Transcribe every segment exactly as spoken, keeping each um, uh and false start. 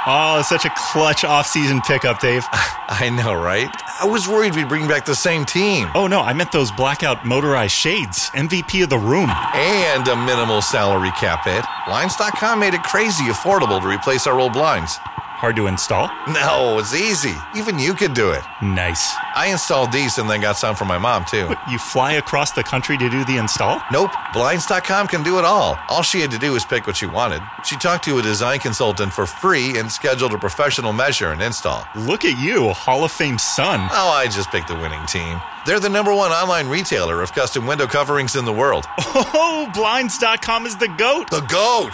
Oh, such a clutch off-season pickup, Dave. I know, right? I was worried we'd bring back the same team. Oh, no, I meant those blackout motorized shades. M V P of the room. And a minimal salary cap hit. Blinds dot com made it crazy affordable to replace our old blinds. Hard to install? No, it's easy. Even you could do it. Nice. I installed these and then got some for my mom, too. But you fly across the country to do the install? Nope. Blinds dot com can do it all. All she had to do was pick what she wanted. She talked to a design consultant for free and scheduled a professional measure and install. Look at you, Hall of Fame son. Oh, I just picked the winning team. They're the number one online retailer of custom window coverings in the world. Oh, Blinds dot com is the GOAT. The GOAT!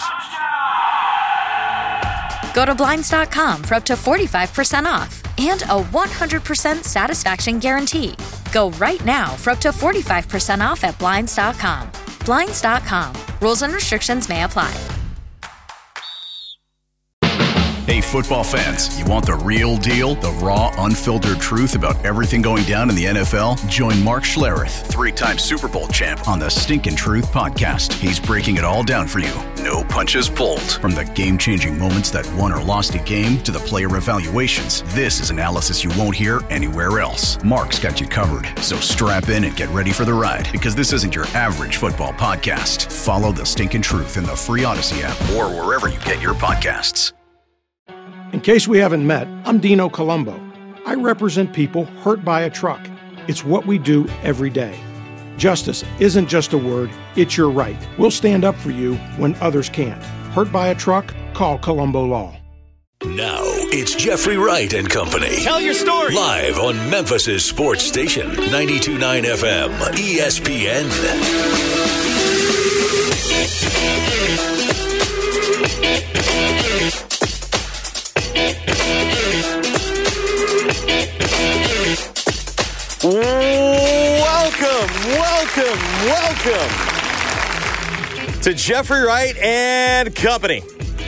Go to Blinds dot com for up to forty-five percent off and a one hundred percent satisfaction guarantee. Go right now for up to forty-five percent off at Blinds dot com. Blinds dot com. Rules and restrictions may apply. Hey, football fans, you want the real deal? The raw, unfiltered truth about everything going down in the N F L? Join Mark Schlereth, three-time Super Bowl champ, on the Stinkin' Truth podcast. He's breaking it all down for you. No punches pulled. From the game-changing moments that won or lost a game to the player evaluations, this is analysis you won't hear anywhere else. Mark's got you covered, so strap in and get ready for the ride, because this isn't your average football podcast. Follow the Stinkin' Truth in the free Odyssey app or wherever you get your podcasts. In case we haven't met, I'm Dino Colombo. I represent people hurt by a truck. It's what we do every day. Justice isn't just a word, it's your right. We'll stand up for you when others can't. Hurt by a truck? Call Colombo Law. Now it's Jeffrey Wright and Company. Tell your story. Live on Memphis's sports station, ninety-two point nine F M, E S P N. Welcome, welcome, welcome to Jeffrey Wright and Company.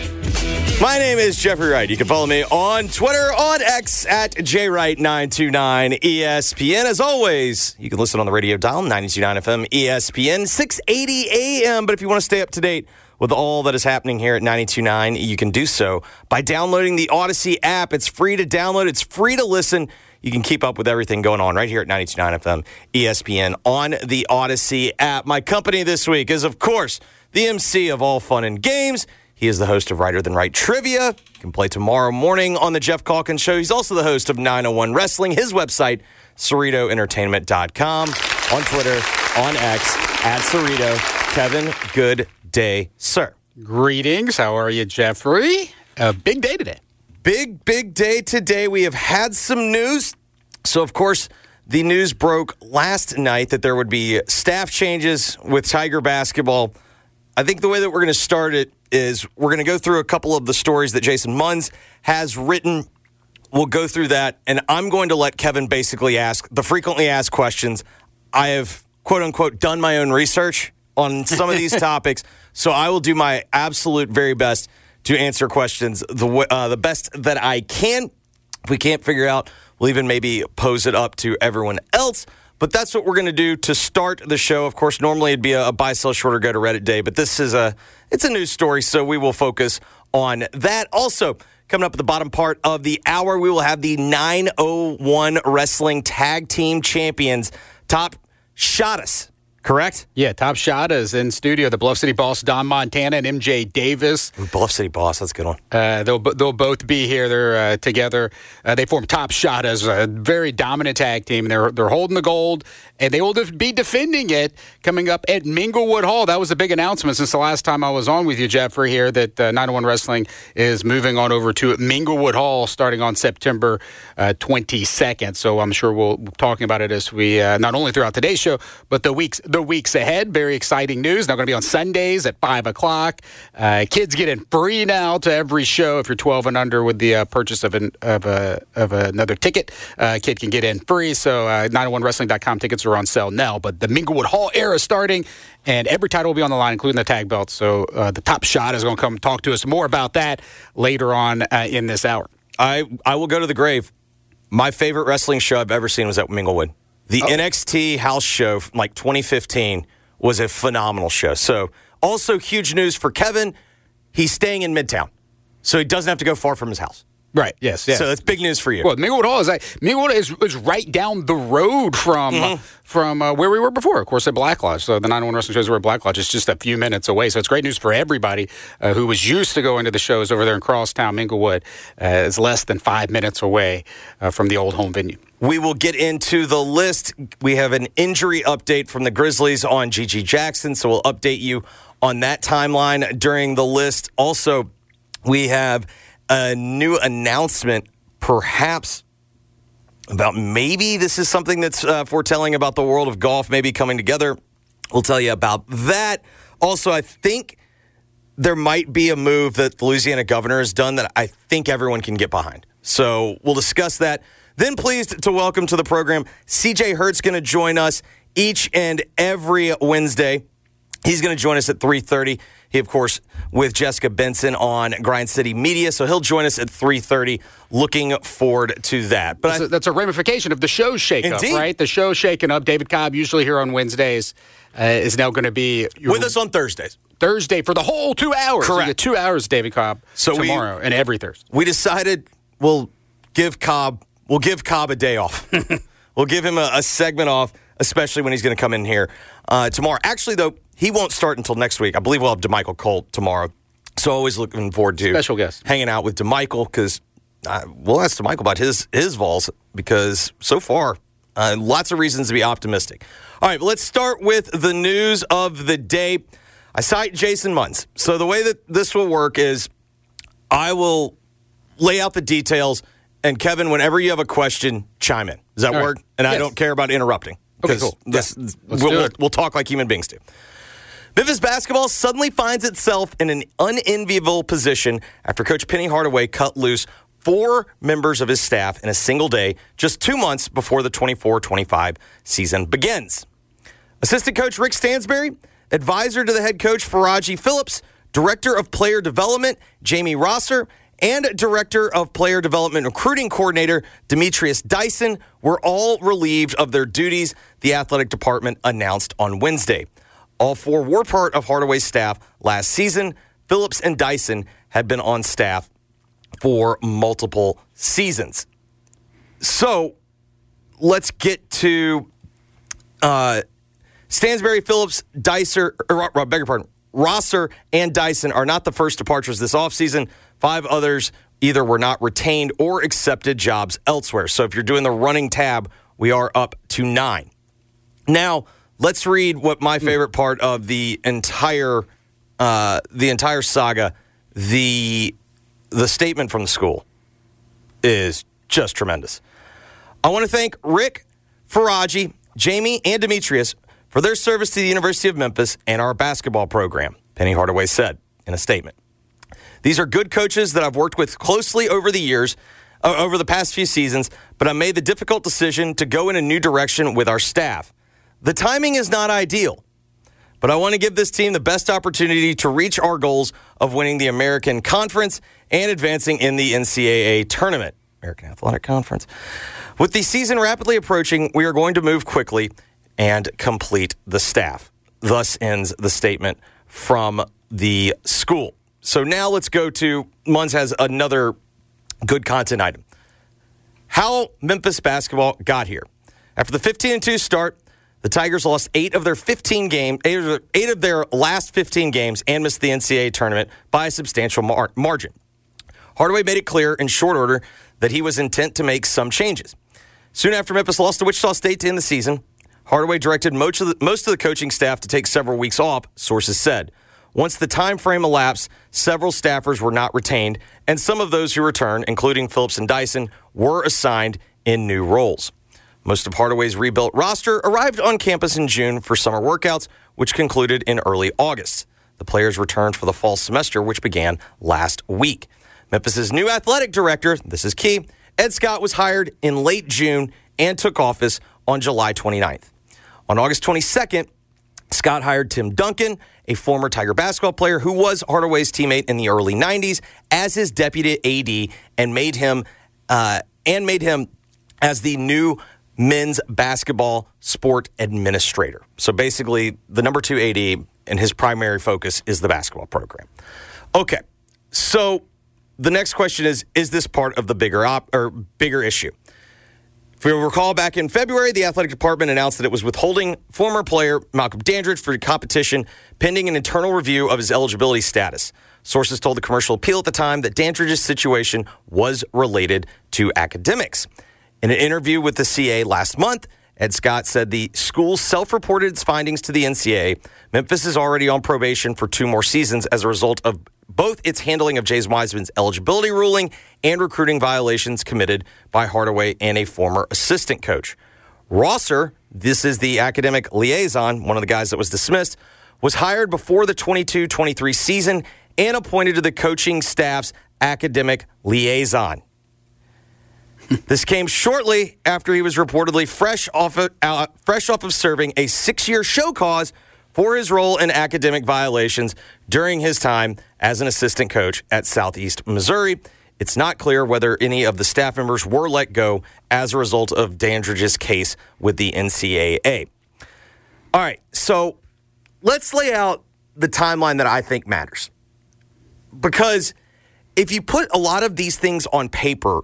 My name is Jeffrey Wright. You can follow me on Twitter, on X, at J Wright nine two nine E S P N. As always, you can listen on the radio dial, ninety-two point nine F M, E S P N, six eighty A M. But if you want to stay up to date with all that is happening here at ninety-two point nine, you can do so by downloading the Odyssey app. It's free to download. It's free to listen. You can keep up with everything going on right here at ninety-two point nine F M, E S P N, on the Odyssey app. My company this week is, of course, the M C of all fun and games. He is the host of Writer Than Wright Trivia. You can play tomorrow morning on the Jeff Calkins Show. He's also the host of nine oh one Wrestling. His website, Cerrito Entertainment dot com. On Twitter, on X, at Cerrito. Kevin, good day, sir. Greetings. How are you, Jeffrey? A big day today. Big, big day today. We have had some news. So, of course, the news broke last night that there would be staff changes with Tiger basketball. I think the way that we're going to start it is we're going to go through a couple of the stories that Jason Munz has written. We'll go through that, and I'm going to let Kevin basically ask the frequently asked questions. I have, quote-unquote, done my own research on some of these topics, so I will do my absolute very best to answer questions the uh, the best that I can. If we can't figure out, we'll even maybe pose it up to everyone else. But that's what we're going to do to start the show. Of course, normally it'd be a, a buy, sell, short, or go to Reddit day, but this is a it's a news story, so we will focus on that. Also, coming up at the bottom part of the hour, we will have the nine oh one Wrestling Tag Team Champions, Top Shottas. Correct? Yeah, Top Shot is in studio. The Bluff City Boss, Don Montana, and M J Davis. Ooh, Bluff City Boss, that's a good one. Uh, they'll they'll both be here. They're uh, together. Uh, they form Top Shot as a very dominant tag team. They're they're holding the gold, and they will def- be defending it coming up at Minglewood Hall. That was a big announcement since the last time I was on with you, Jeffrey, here that uh, nine oh one Wrestling is moving on over to Minglewood Hall starting on September uh, twenty-second. So I'm sure we'll be talking about it as we uh, not only throughout today's show, but the weeks the weeks ahead. Very exciting news. Now going to be on Sundays at five o'clock. Uh, kids get in free now to every show if you're twelve and under with the uh, purchase of an of a of another ticket. Uh, kid can get in free. So uh, nine oh one wrestling dot com tickets are on sale now. But the Minglewood Hall era starting, and every title will be on the line, including the tag belts. So uh, the Top Shot is going to come talk to us more about that later on uh, in this hour. I I will go to the grave. My favorite wrestling show I've ever seen was at Minglewood. The oh. N X T house show from like twenty fifteen was a phenomenal show. So also huge news for Kevin. He's staying in Midtown. So he doesn't have to go far from his house. Right. Yes. Yeah. So that's big news for you. Well, Minglewood Hall is like, Minglewood is, is right down the road from mm-hmm. uh, from uh, where we were before. Of course, at Black Lodge. So the nine oh one Wrestling shows were at Black Lodge. It's just a few minutes away. So it's great news for everybody uh, who was used to going to the shows over there in Crosstown. Minglewood uh, is less than five minutes away uh, from the old home venue. We will get into the list. We have an injury update from the Grizzlies on Gigi Jackson, so we'll update you on that timeline during the list. Also, we have a new announcement, perhaps about maybe this is something that's uh, foretelling about the world of golf maybe coming together. We'll tell you about that. Also, I think there might be a move that the Louisiana governor has done that I think everyone can get behind. So we'll discuss that. Then pleased to welcome to the program C J Hurt's going to join us each and every Wednesday. He's going to join us at three thirty. He, of course, with Jessica Benson on Grind City Media, so he'll join us at three thirty. Looking forward to that. But that's, I, a, that's a ramification of the show's shake-up, Indeed. right? The show's shaking up. David Cobb, usually here on Wednesdays, uh, is now going to be with us on Thursdays. Thursday for the whole two hours. Correct. So you get two hours, David Cobb, so tomorrow we, and every Thursday. We decided we'll give Cobb we'll give Cobb a day off. We'll give him a, a segment off, especially when he's going to come in here uh, tomorrow. Actually, though, he won't start until next week. I believe we'll have DeMichael Colt tomorrow. So always looking forward to special guest hanging out with DeMichael, because uh, we'll ask DeMichael about his his Vols, because so far, uh, lots of reasons to be optimistic. All right, but let's start with the news of the day. I cite Jason Munz. So the way that this will work is I will lay out the details, and Kevin, whenever you have a question, chime in. Does that All work? right. And Yes. I don't care about interrupting. Okay, cool. This, Yeah. we'll, do we'll, it. we'll talk like human beings do. Memphis basketball suddenly finds itself in an unenviable position after Coach Penny Hardaway cut loose four members of his staff in a single day just two months before the twenty-four twenty-five season begins. Assistant coach Rick Stansberry, advisor to the head coach Faraji Phillips, director of player development Jamie Rosser, and director of player development recruiting coordinator Demetrius Dyson were all relieved of their duties, the athletic department announced on Wednesday. All four were part of Hardaway's staff last season. Phillips and Dyson had been on staff for multiple seasons. So let's get to uh, Stansberry, Phillips, Dyson, or, or, beg your pardon, Rosser and Dyson are not the first departures this offseason. Five others either were not retained or accepted jobs elsewhere. So if you're doing the running tab, we are up to nine. Now, let's read what my favorite part of the entire uh, the entire saga, the the statement from the school, is just tremendous. I want to thank Rick, Faraji, Jamie, and Demetrius for their service to the University of Memphis and our basketball program, Penny Hardaway said in a statement. These are good coaches that I've worked with closely over the years, uh, over the past few seasons, but I made the difficult decision to go in a new direction with our staff. The timing is not ideal, but I want to give this team the best opportunity to reach our goals of winning the American Conference and advancing in the N C double A tournament, American Athletic Conference. With the season rapidly approaching, we are going to move quickly and complete the staff. Thus ends the statement from the school. So now let's go to, Munz has another good content item. How Memphis basketball got here. After the fifteen and two start, the Tigers lost eight of their fifteen games, eight of their, eight of their last fifteen games, and missed the N C double A tournament by a substantial mar- margin. Hardaway made it clear in short order that he was intent to make some changes. Soon after Memphis lost to Wichita State to end the season, Hardaway directed most of the, most of the coaching staff to take several weeks off, sources said. Once the time frame elapsed, several staffers were not retained, and some of those who returned, including Phillips and Dyson, were assigned in new roles. Most of Hardaway's rebuilt roster arrived on campus in June for summer workouts, which concluded in early August. The players returned for the fall semester, which began last week. Memphis's new athletic director, this is key, Ed Scott, was hired in late June and took office on July twenty-ninth. On August twenty-second, Scott hired Tim Duncan, a former Tiger basketball player who was Hardaway's teammate in the early nineties, as his deputy A D, and made him uh, and made him as the new men's basketball sport administrator. So basically, the number two A D, and his primary focus is the basketball program. Okay, so the next question is, is this part of the bigger op or bigger issue? If you'll recall, back in February, the athletic department announced that it was withholding former player Malcolm Dandridge for competition pending an internal review of his eligibility status. Sources told the Commercial Appeal at the time that Dandridge's situation was related to academics. In an interview with the C A last month, Ed Scott said the school self-reported its findings to the N C A A. Memphis is already on probation for two more seasons as a result of both its handling of James Wiseman's eligibility ruling and recruiting violations committed by Hardaway and a former assistant coach. Rosser, this is the academic liaison, one of the guys that was dismissed, was hired before the twenty-two twenty-three season and appointed to the coaching staff's academic liaison. This came shortly after he was reportedly fresh off of, uh, fresh off of serving a six-year show cause for his role in academic violations during his time as an assistant coach at Southeast Missouri. It's not clear whether any of the staff members were let go as a result of Dandridge's case with the N C A A. All right, so let's lay out the timeline that I think matters. Because if you put a lot of these things on paper,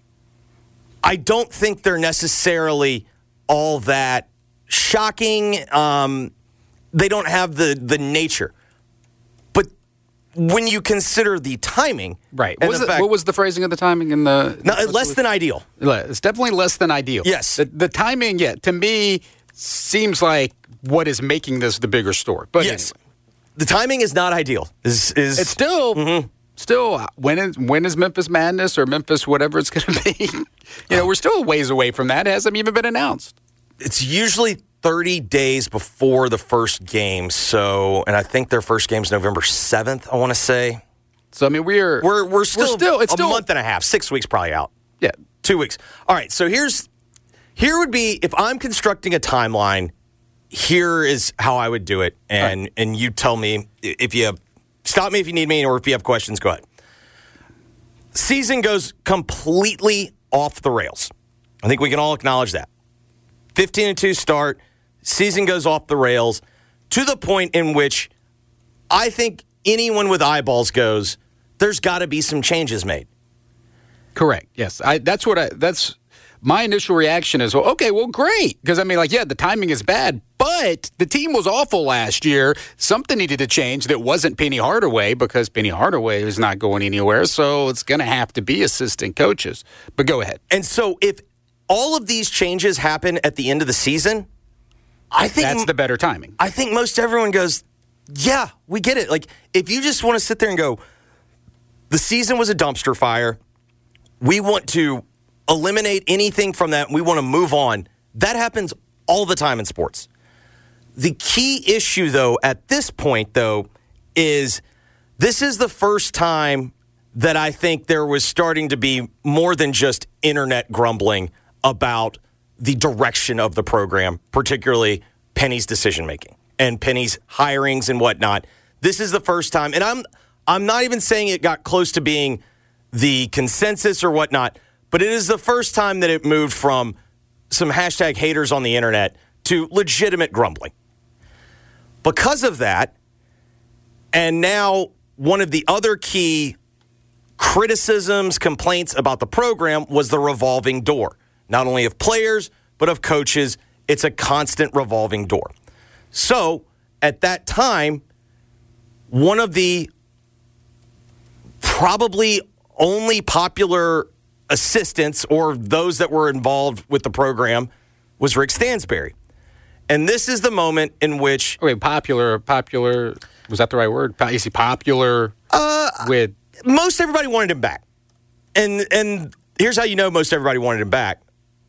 I don't think they're necessarily all that shocking. Um, they don't have the, the nature. But when you consider the timing... Right. What was, the, fact, what was the phrasing of the timing in the... No, less than ideal. It's definitely less than ideal. Yes. The, the timing, yeah, to me, seems like what is making this the bigger story. But yes. Anyway. The timing is not ideal. Is, is It's still... Mm-hmm. Still, when is, when is Memphis Madness or Memphis whatever it's going to be? You know, we're still a ways away from that. It hasn't even been announced. It's usually thirty days before the first game. So, and I think their first game's November seventh, I want to say. So, I mean, we're we're we're still, we're still it's a still, month and a half, six weeks probably out. Yeah, two weeks. All right. So here's here would be if I'm constructing a timeline. Here is how I would do it, and right. and you tell me if you have. Stop me if you need me, or if you have questions, go ahead. Season goes completely off the rails. I think we can all acknowledge that. fifteen and two start, season goes off the rails to the point in which I think anyone with eyeballs goes, there's got to be some changes made. Correct. Yes. I, that's what I, that's my initial reaction is, well, okay, well, great. Because I mean, like, yeah, the timing is bad, but the team was awful last year. Something needed to change that wasn't Penny Hardaway because Penny Hardaway is not going anywhere. So it's going to have to be assistant coaches. But go ahead. And so if all of these changes happen at the end of the season, I think that's the better timing. I think most everyone goes, yeah, we get it. Like, if you just want to sit there and go, the season was a dumpster fire. We want to eliminate anything from that. We want to move on. That happens all the time in sports. The key issue, though, at this point, though, is this is the first time that I think there was starting to be more than just internet grumbling about the direction of the program, particularly Penny's decision-making and Penny's hirings and whatnot. This is the first time, and I'm I'm not even saying it got close to being the consensus or whatnot, but it is the first time that it moved from some hashtag haters on the internet to legitimate grumbling. Because of that, and now one of the other key criticisms, complaints about the program was the revolving door. Not only of players, but of coaches. It's a constant revolving door. So, at that time, one of the probably only popular assistants or those that were involved with the program was Rick Stansberry. And this is the moment in which... Wait, popular, popular, was that the right word? Is he popular uh, with... Most everybody wanted him back. And and here's how you know most everybody wanted him back.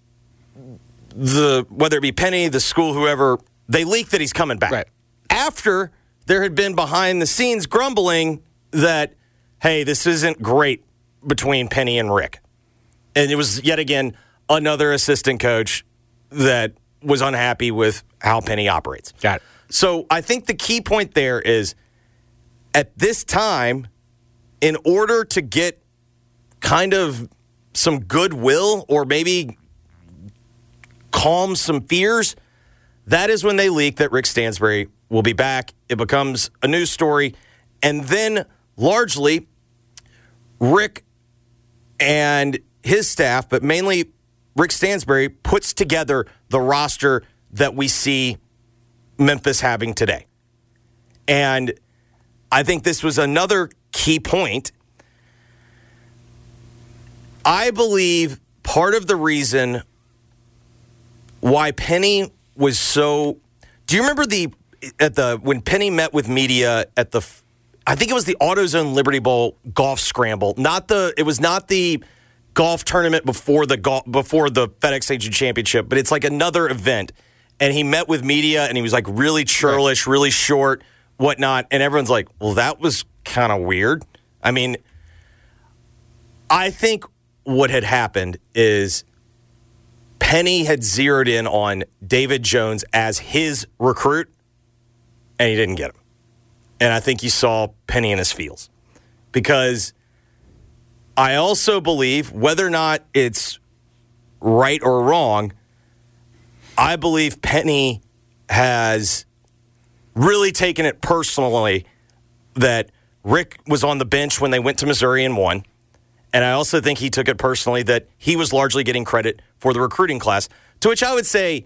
The Whether it be Penny, the school, whoever, they leaked that he's coming back. Right. After there had been behind-the-scenes grumbling that, hey, this isn't great between Penny and Rick. And it was, yet again, another assistant coach that was unhappy with how Penny operates. Got it. So I think the key point there is, at this time, in order to get kind of some goodwill or maybe calm some fears, that is when they leak that Rick Stansberry will be back. It becomes a news story. And then, largely, Rick and his staff, but mainly Rick Stansbury, puts together the roster that we see Memphis having today. And I think this was another key point. I believe part of the reason why Penny was so... Do you remember the at the when Penny met with media at the... I think it was the AutoZone Liberty Bowl golf scramble. Not the. It was not the golf tournament before the golf, before the FedEx Agent Championship, but it's like another event. And he met with media, and he was like really churlish, right. really short, whatnot. And everyone's like, "Well, that was kind of weird." I mean, I think what had happened is Penny had zeroed in on David Jones as his recruit, and he didn't get him. And I think you saw Penny in his feels. Because I also believe, whether or not it's right or wrong, I believe Penny has really taken it personally that Rick was on the bench when they went to Missouri and won. And I also think he took it personally that he was largely getting credit for the recruiting class, to which I would say,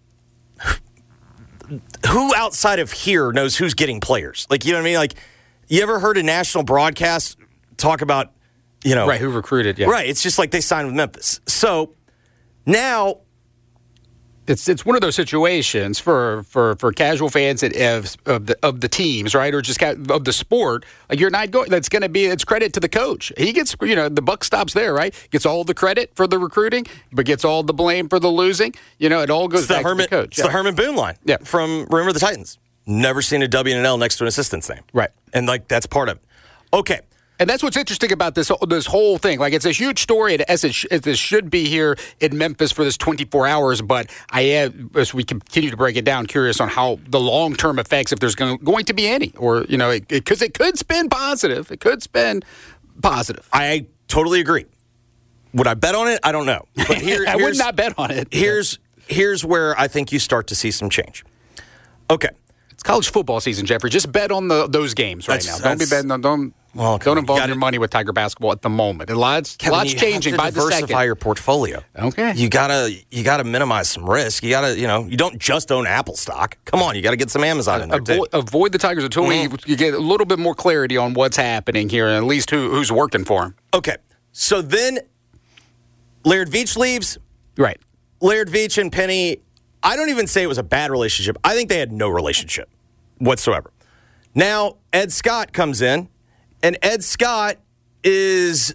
who outside of here knows who's getting players? Like, you know what I mean? Like, you ever heard a national broadcast talk about, you know. Right, who recruited, yeah. Right, it's just like they signed with Memphis. So now. It's it's one of those situations for, for, for casual fans of, of the of the teams, right, or just of the sport. Like you're not going. That's going to be it's credit to the coach. He gets you know the buck stops there, right? Gets all the credit for the recruiting, but gets all the blame for the losing. You know, it all goes it's back the Herman, to the coach. It's yeah. the Herman Boone line, yeah. from Remember the Titans. Never seen a W and an L next to an assistant's name, right? And like that's part of it. Okay. And that's what's interesting about this this whole thing. Like, it's a huge story, as it, sh- as it should be here in Memphis for this twenty-four hours. But I am, as we continue to break it down, curious on how the long-term effects, if there's going, going to be any. Or, you know, because it, it, it could spin positive. It could spin positive. I totally agree. Would I bet on it? I don't know. But here, I would not bet on it. Here's, here's where I think you start to see some change. Okay. It's college football season, Jeffrey. Just bet on the those games right that's, now. Don't be betting on don't. Well, don't involve gotta, your money with Tiger basketball at the moment. A lot's, Kevin, lots changing by the second. Diversify your portfolio. Okay, you gotta you gotta minimize some risk. You gotta you know you don't just own Apple stock. Come on, you gotta get some Amazon in there avoid, too. Avoid the Tigers until mm-hmm. we you get a little bit more clarity on what's happening here, and at least who who's working for him. Okay, so then Laird Veach leaves. Right, Laird Veach and Penny. I don't even say it was a bad relationship. I think they had no relationship whatsoever. Now Ed Scott comes in. And Ed Scott is,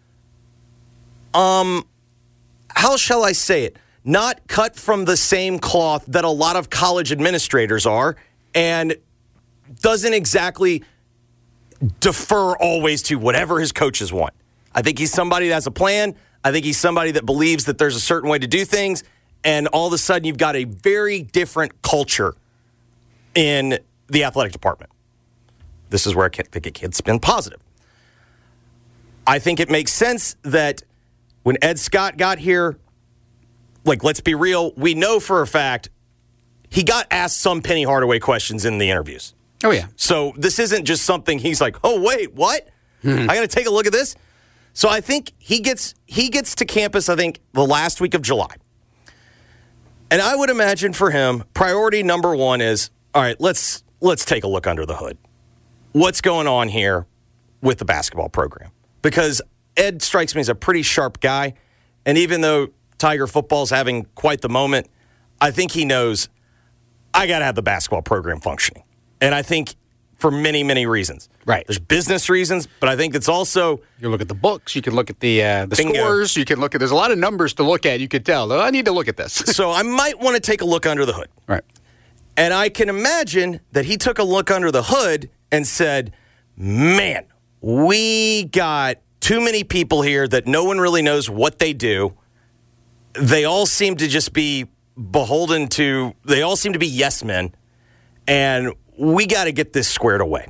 um, how shall I say it? Not cut from the same cloth that a lot of college administrators are, and doesn't exactly defer always to whatever his coaches want. I think he's somebody that has a plan. I think he's somebody that believes that there's a certain way to do things, and all of a sudden you've got a very different culture in the athletic department. This is where I think it can spin positive. I think it makes sense that when Ed Scott got here, like, let's be real, we know for a fact he got asked some Penny Hardaway questions in the interviews. Oh, yeah. So this isn't just something he's like, oh, wait, what? Mm-hmm. I got to take a look at this? So I think he gets he gets to campus, I think, the last week of July. And I would imagine for him, priority number one is, all right, let's let's take a look under the hood. What's going on here with the basketball program? Because Ed strikes me as a pretty sharp guy, and even though Tiger football's having quite the moment, I think he knows I got to have the basketball program functioning. And I think for many, many reasons. Right. There's business reasons, but I think it's also... You look at the books, you can look at the uh, the bingo. scores, you can look at... There's a lot of numbers to look at. You could tell, I need to look at this. So I might want to take a look under the hood. Right. And I can imagine that he took a look under the hood and said, man, we got too many people here that no one really knows what they do. They all seem to just be beholden to, they all seem to be yes men, and we got to get this squared away.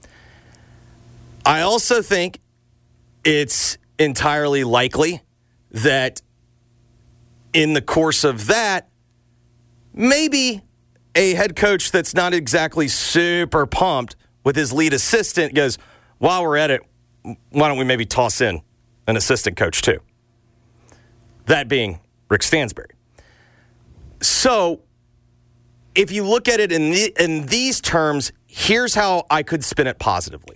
I also think it's entirely likely that in the course of that, maybe a head coach that's not exactly super pumped with his lead assistant goes, while we're at it, why don't we maybe toss in an assistant coach too? That being Rick Stansbury. So, if you look at it in the, in these terms, here's how I could spin it positively.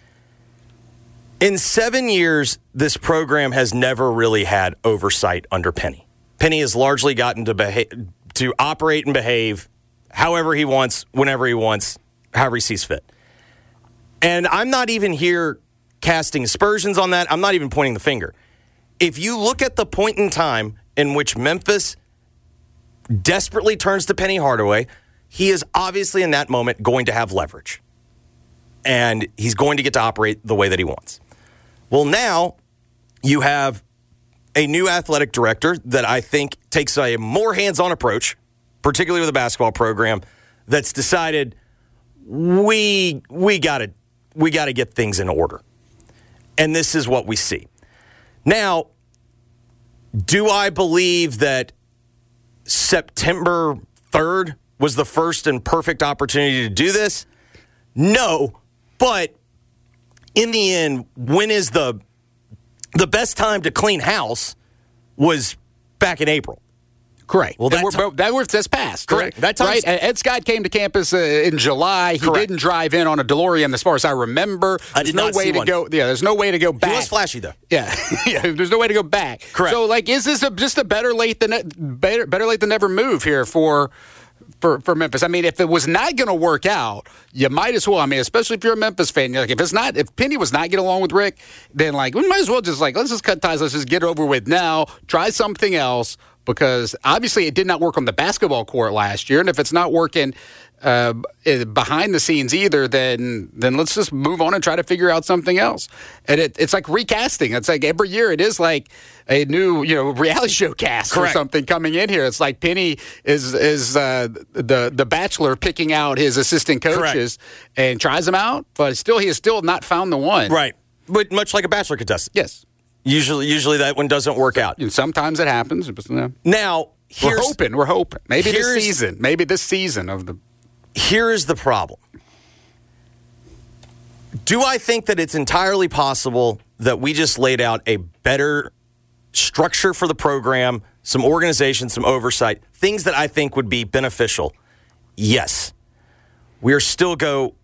In seven years, this program has never really had oversight under Penny. Penny has largely gotten to behave, to operate and behave however he wants, whenever he wants, however he sees fit. And I'm not even here casting aspersions on that. I'm not even pointing the finger. If you look at the point in time in which Memphis desperately turns to Penny Hardaway, he is obviously in that moment going to have leverage. And he's going to get to operate the way that he wants. Well, now you have a new athletic director that I think takes a more hands-on approach, particularly with the basketball program, that's decided we we got to we got to get things in order. And this is what we see. Now, do I believe that September third was the first and perfect opportunity to do this? No, but in the end, when is the the best time to clean house was back in April. Correct. Well, that, we're, t- that was that's passed. Correct. That right. Ed Scott came to campus uh, in July. He Correct. didn't drive in on a DeLorean, as far as I remember. I There's did no not way see to one. go. Yeah, there's no way to go back. He was flashy though. Yeah, yeah. There's no way to go back. Correct. So, like, is this a, just a better late than better better late than never move here for? For, for Memphis. I mean, if it was not going to work out, you might as well. I mean, especially if you're a Memphis fan, you're like, if it's not, if Penny was not getting along with Rick, then like we might as well just like let's just cut ties. Let's just get it over with now. Try something else, because obviously it did not work on the basketball court last year, and if it's not working uh, behind the scenes either, then then let's just move on and try to figure out something else. And it, it's like recasting. It's like every year it is like a new, you know, reality show cast Correct. or something coming in here. It's like Penny is is uh, the the Bachelor picking out his assistant coaches Correct. and tries them out, but still he has still not found the one. Right. But much like a Bachelor contestant. Yes. Usually, usually that one doesn't work out. And sometimes it happens. But, you know, Now, here's, we're hoping. We're hoping. Maybe this here's- season. Maybe this season of the. here is the problem. Do I think that it's entirely possible that we just laid out a better structure for the program, some organization, some oversight, things that I think would be beneficial? Yes. We are still go.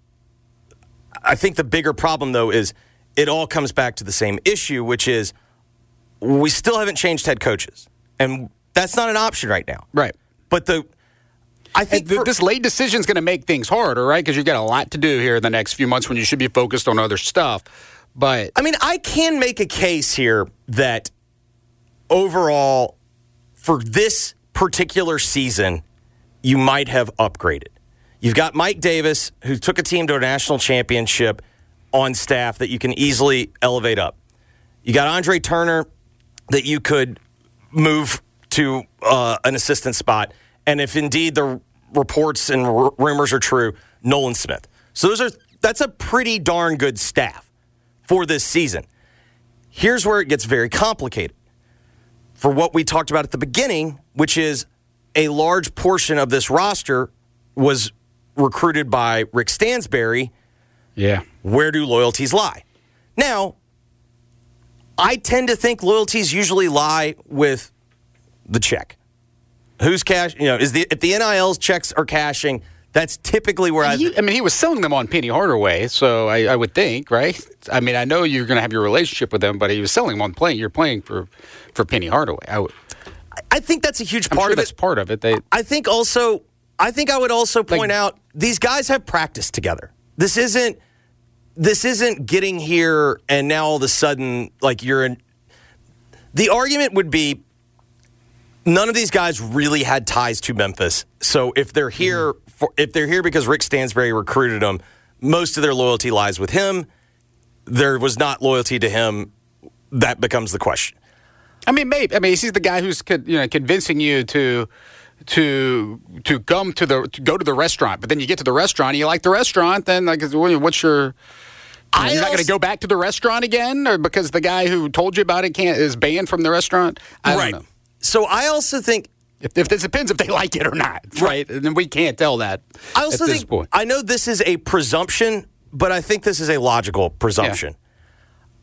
I think the bigger problem, though, is it all comes back to the same issue, which is we still haven't changed head coaches. And that's not an option right now. Right. But the I think And th- for- this late decision is going to make things harder, right? Because you've got a lot to do here in the next few months when you should be focused on other stuff. But I mean, I can make a case here that overall, for this particular season, you might have upgraded. You've got Mike Davis, who took a team to a national championship on staff that you can easily elevate up. You got Andre Turner that you could move to uh, an assistant spot. And if indeed the reports and r- rumors are true, Nolan Smith. So those are that's a pretty darn good staff for this season. Here's where it gets very complicated. For what we talked about at the beginning, which is a large portion of this roster was recruited by Rick Stansbury. yeah, Where do loyalties lie? Now, I tend to think loyalties usually lie with the check. Who's cash? You know, is the if the N I L's checks are cashing, that's typically where I. he, I mean, he was selling them on Penny Hardaway, so I, I would think, right? I mean, I know you're going to have your relationship with them, but he was selling them on playing. You're playing for, for Penny Hardaway. I would, I think that's a huge I'm part sure of that's it. part of it. They I think also, I think I would also point Like- out these guys have practiced together. This isn't, this isn't getting here and now all of a sudden like you're in. The argument would be, none of these guys really had ties to Memphis. So if they're here, for, if they're here because Rick Stansbury recruited them, most of their loyalty lies with him. There was not loyalty to him. That becomes the question. I mean, maybe. I mean, he's the guy who's con- you know convincing you to to to come to the to go to the restaurant. But then you get to the restaurant, and you like the restaurant. Then like, what's your? I You're not going also- to go back to the restaurant again, or because the guy who told you about it can't is banned from the restaurant. I right. don't know. So I also think. If, if this depends if they like it or not, right? And then we can't tell that. I also at this think point. I know this is a presumption, but I think this is a logical presumption.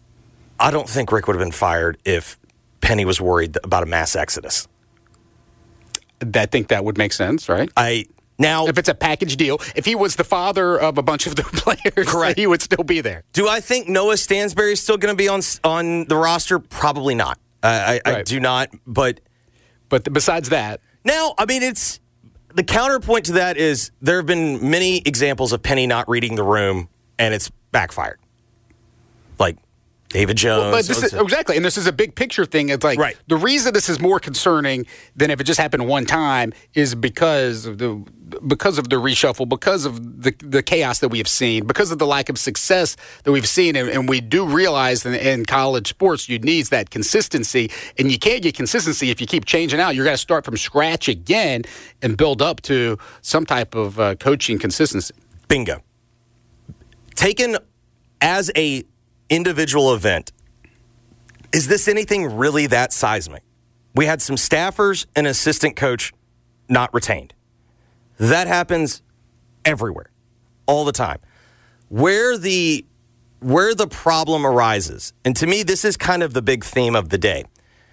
I don't think Rick would have been fired if Penny was worried about a mass exodus. I think that would make sense, right? I now if it's a package deal, if he was the father of a bunch of the players, correct, he would still be there. Do I think Noah Stansbury is still going to be on on the roster? Probably not. Uh, I, right. I do not. But but the, besides that, now I mean, it's the counterpoint to that is there have been many examples of Penny not reading the room, and it's backfired. Like David Jones. Well, but this is, exactly, and this is a big picture thing. It's like right. the reason this is more concerning than if it just happened one time is because of the because of the reshuffle, because of the the chaos that we have seen, because of the lack of success that we've seen, and, and we do realize in, in college sports you need that consistency, and you can't get consistency if you keep changing out. You're going to start from scratch again and build up to some type of uh, coaching consistency. Bingo. Taken as a individual event, is this anything really that seismic? We had some staffers and assistant coach not retained. That happens everywhere, all the time. Where the where the problem arises, and to me, this is kind of the big theme of the day.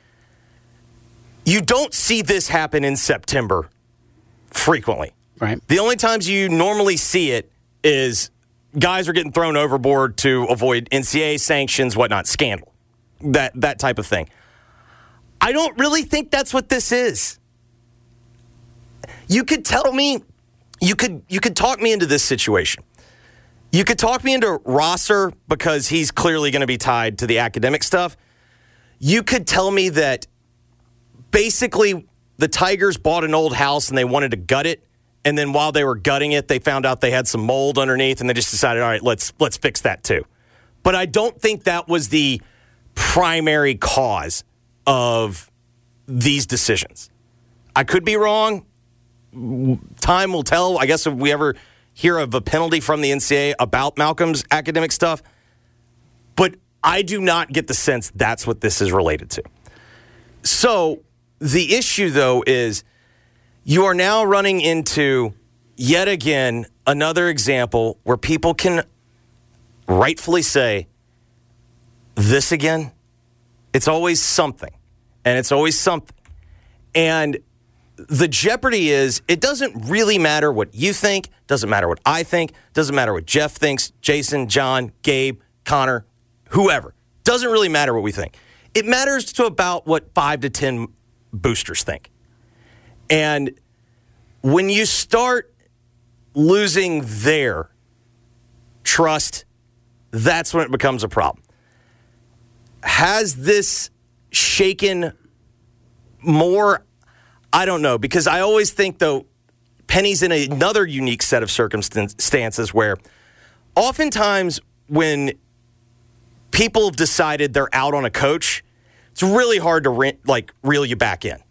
You don't see this happen in September frequently. Right. The only times you normally see it is guys are getting thrown overboard to avoid N C double A sanctions, whatnot, scandal, that that type of thing. I don't really think that's what this is. You could tell me, you could you could talk me into this situation. You could talk me into Rosser because he's clearly going to be tied to the academic stuff. You could tell me that basically the Tigers bought an old house and they wanted to gut it. And then while they were gutting it, they found out they had some mold underneath, and they just decided, all right, let's let's fix that too. But I don't think that was the primary cause of these decisions. I could be wrong. Time will tell. I guess if we ever hear of a penalty from the N C double A about Malcolm's academic stuff. But I do not get the sense that's what this is related to. So the issue, though, is you are now running into, yet again, another example where people can rightfully say, this again? It's always something. And it's always something. And the jeopardy is, it doesn't really matter what you think, doesn't matter what I think, doesn't matter what Jeff thinks, Jason, John, Gabe, Connor, whoever. Doesn't really matter what we think. It matters to about what five to ten boosters think. And when you start losing their trust, that's when it becomes a problem. Has this shaken more? I don't know, because I always think, though, Penny's in another unique set of circumstances where oftentimes when people have decided they're out on a coach, it's really hard to re- like reel you back in.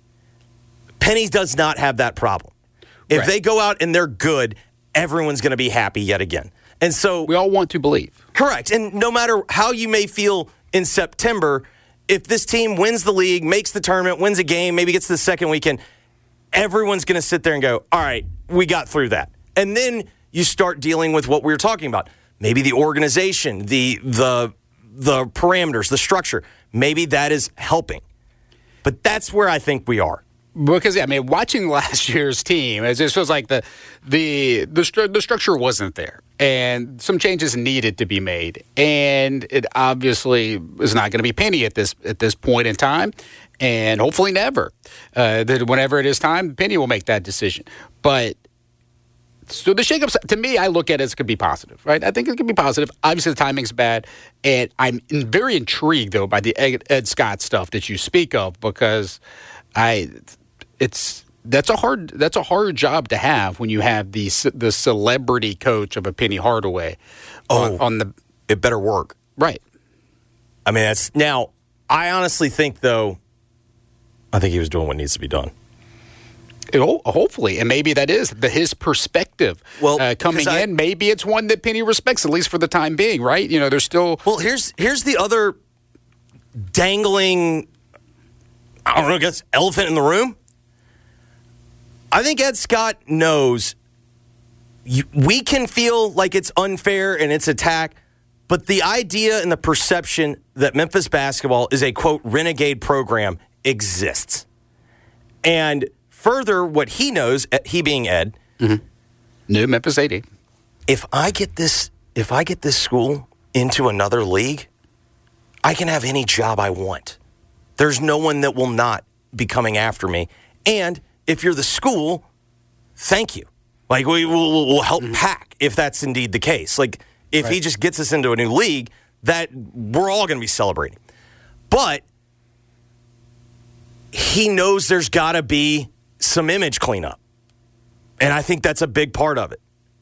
Penny does not have that problem. If right. they go out and they're good, everyone's going to be happy yet again. And so we all want to believe. Correct. And no matter how you may feel in September, if this team wins the league, makes the tournament, wins a game, maybe gets to the second weekend, everyone's going to sit there and go, all right, we got through that. And then you start dealing with what we were talking about. Maybe the organization, the the the parameters, the structure, maybe that is helping. But that's where I think we are. Because, yeah, I mean, watching last year's team, it just feels like the the the, stru- the structure wasn't there, and some changes needed to be made, and it obviously is not going to be Penny at this at this point in time, and hopefully never. Uh, that whenever it is time, Penny will make that decision. But so the shakeups, to me, I look at it as it could be positive, right? I think it could be positive. Obviously, the timing's bad, and I'm very intrigued though by the Ed, Ed Scott stuff that you speak of, because I. It's that's a hard that's a hard job to have when you have the the celebrity coach of a Penny Hardaway on, oh, on the. It better work, right? I mean, that's now. I honestly think, though, I think he was doing what needs to be done. It, hopefully, and maybe that is the his perspective. Well, uh, coming I, in, maybe it's one that Penny respects, at least for the time being, right? You know, there's still. Well, here's here's the other dangling. I don't know, I guess elephant in the room. I think Ed Scott knows you, we can feel like it's unfair and it's attack, But the idea and the perception that Memphis basketball is a, quote, renegade program exists. And further, what he knows, he being Ed, mm-hmm. New Memphis eighty. If I get this, if I get this school into another league, I can have any job I want. There's no one that will not be coming after me. And if you're the school, thank you. Like, we will we'll help mm-hmm. pack if that's indeed the case. Like, if right. he just gets us into a new league, that we're all going to be celebrating. But he knows there's got to be some image cleanup. And I think that's a big part of it.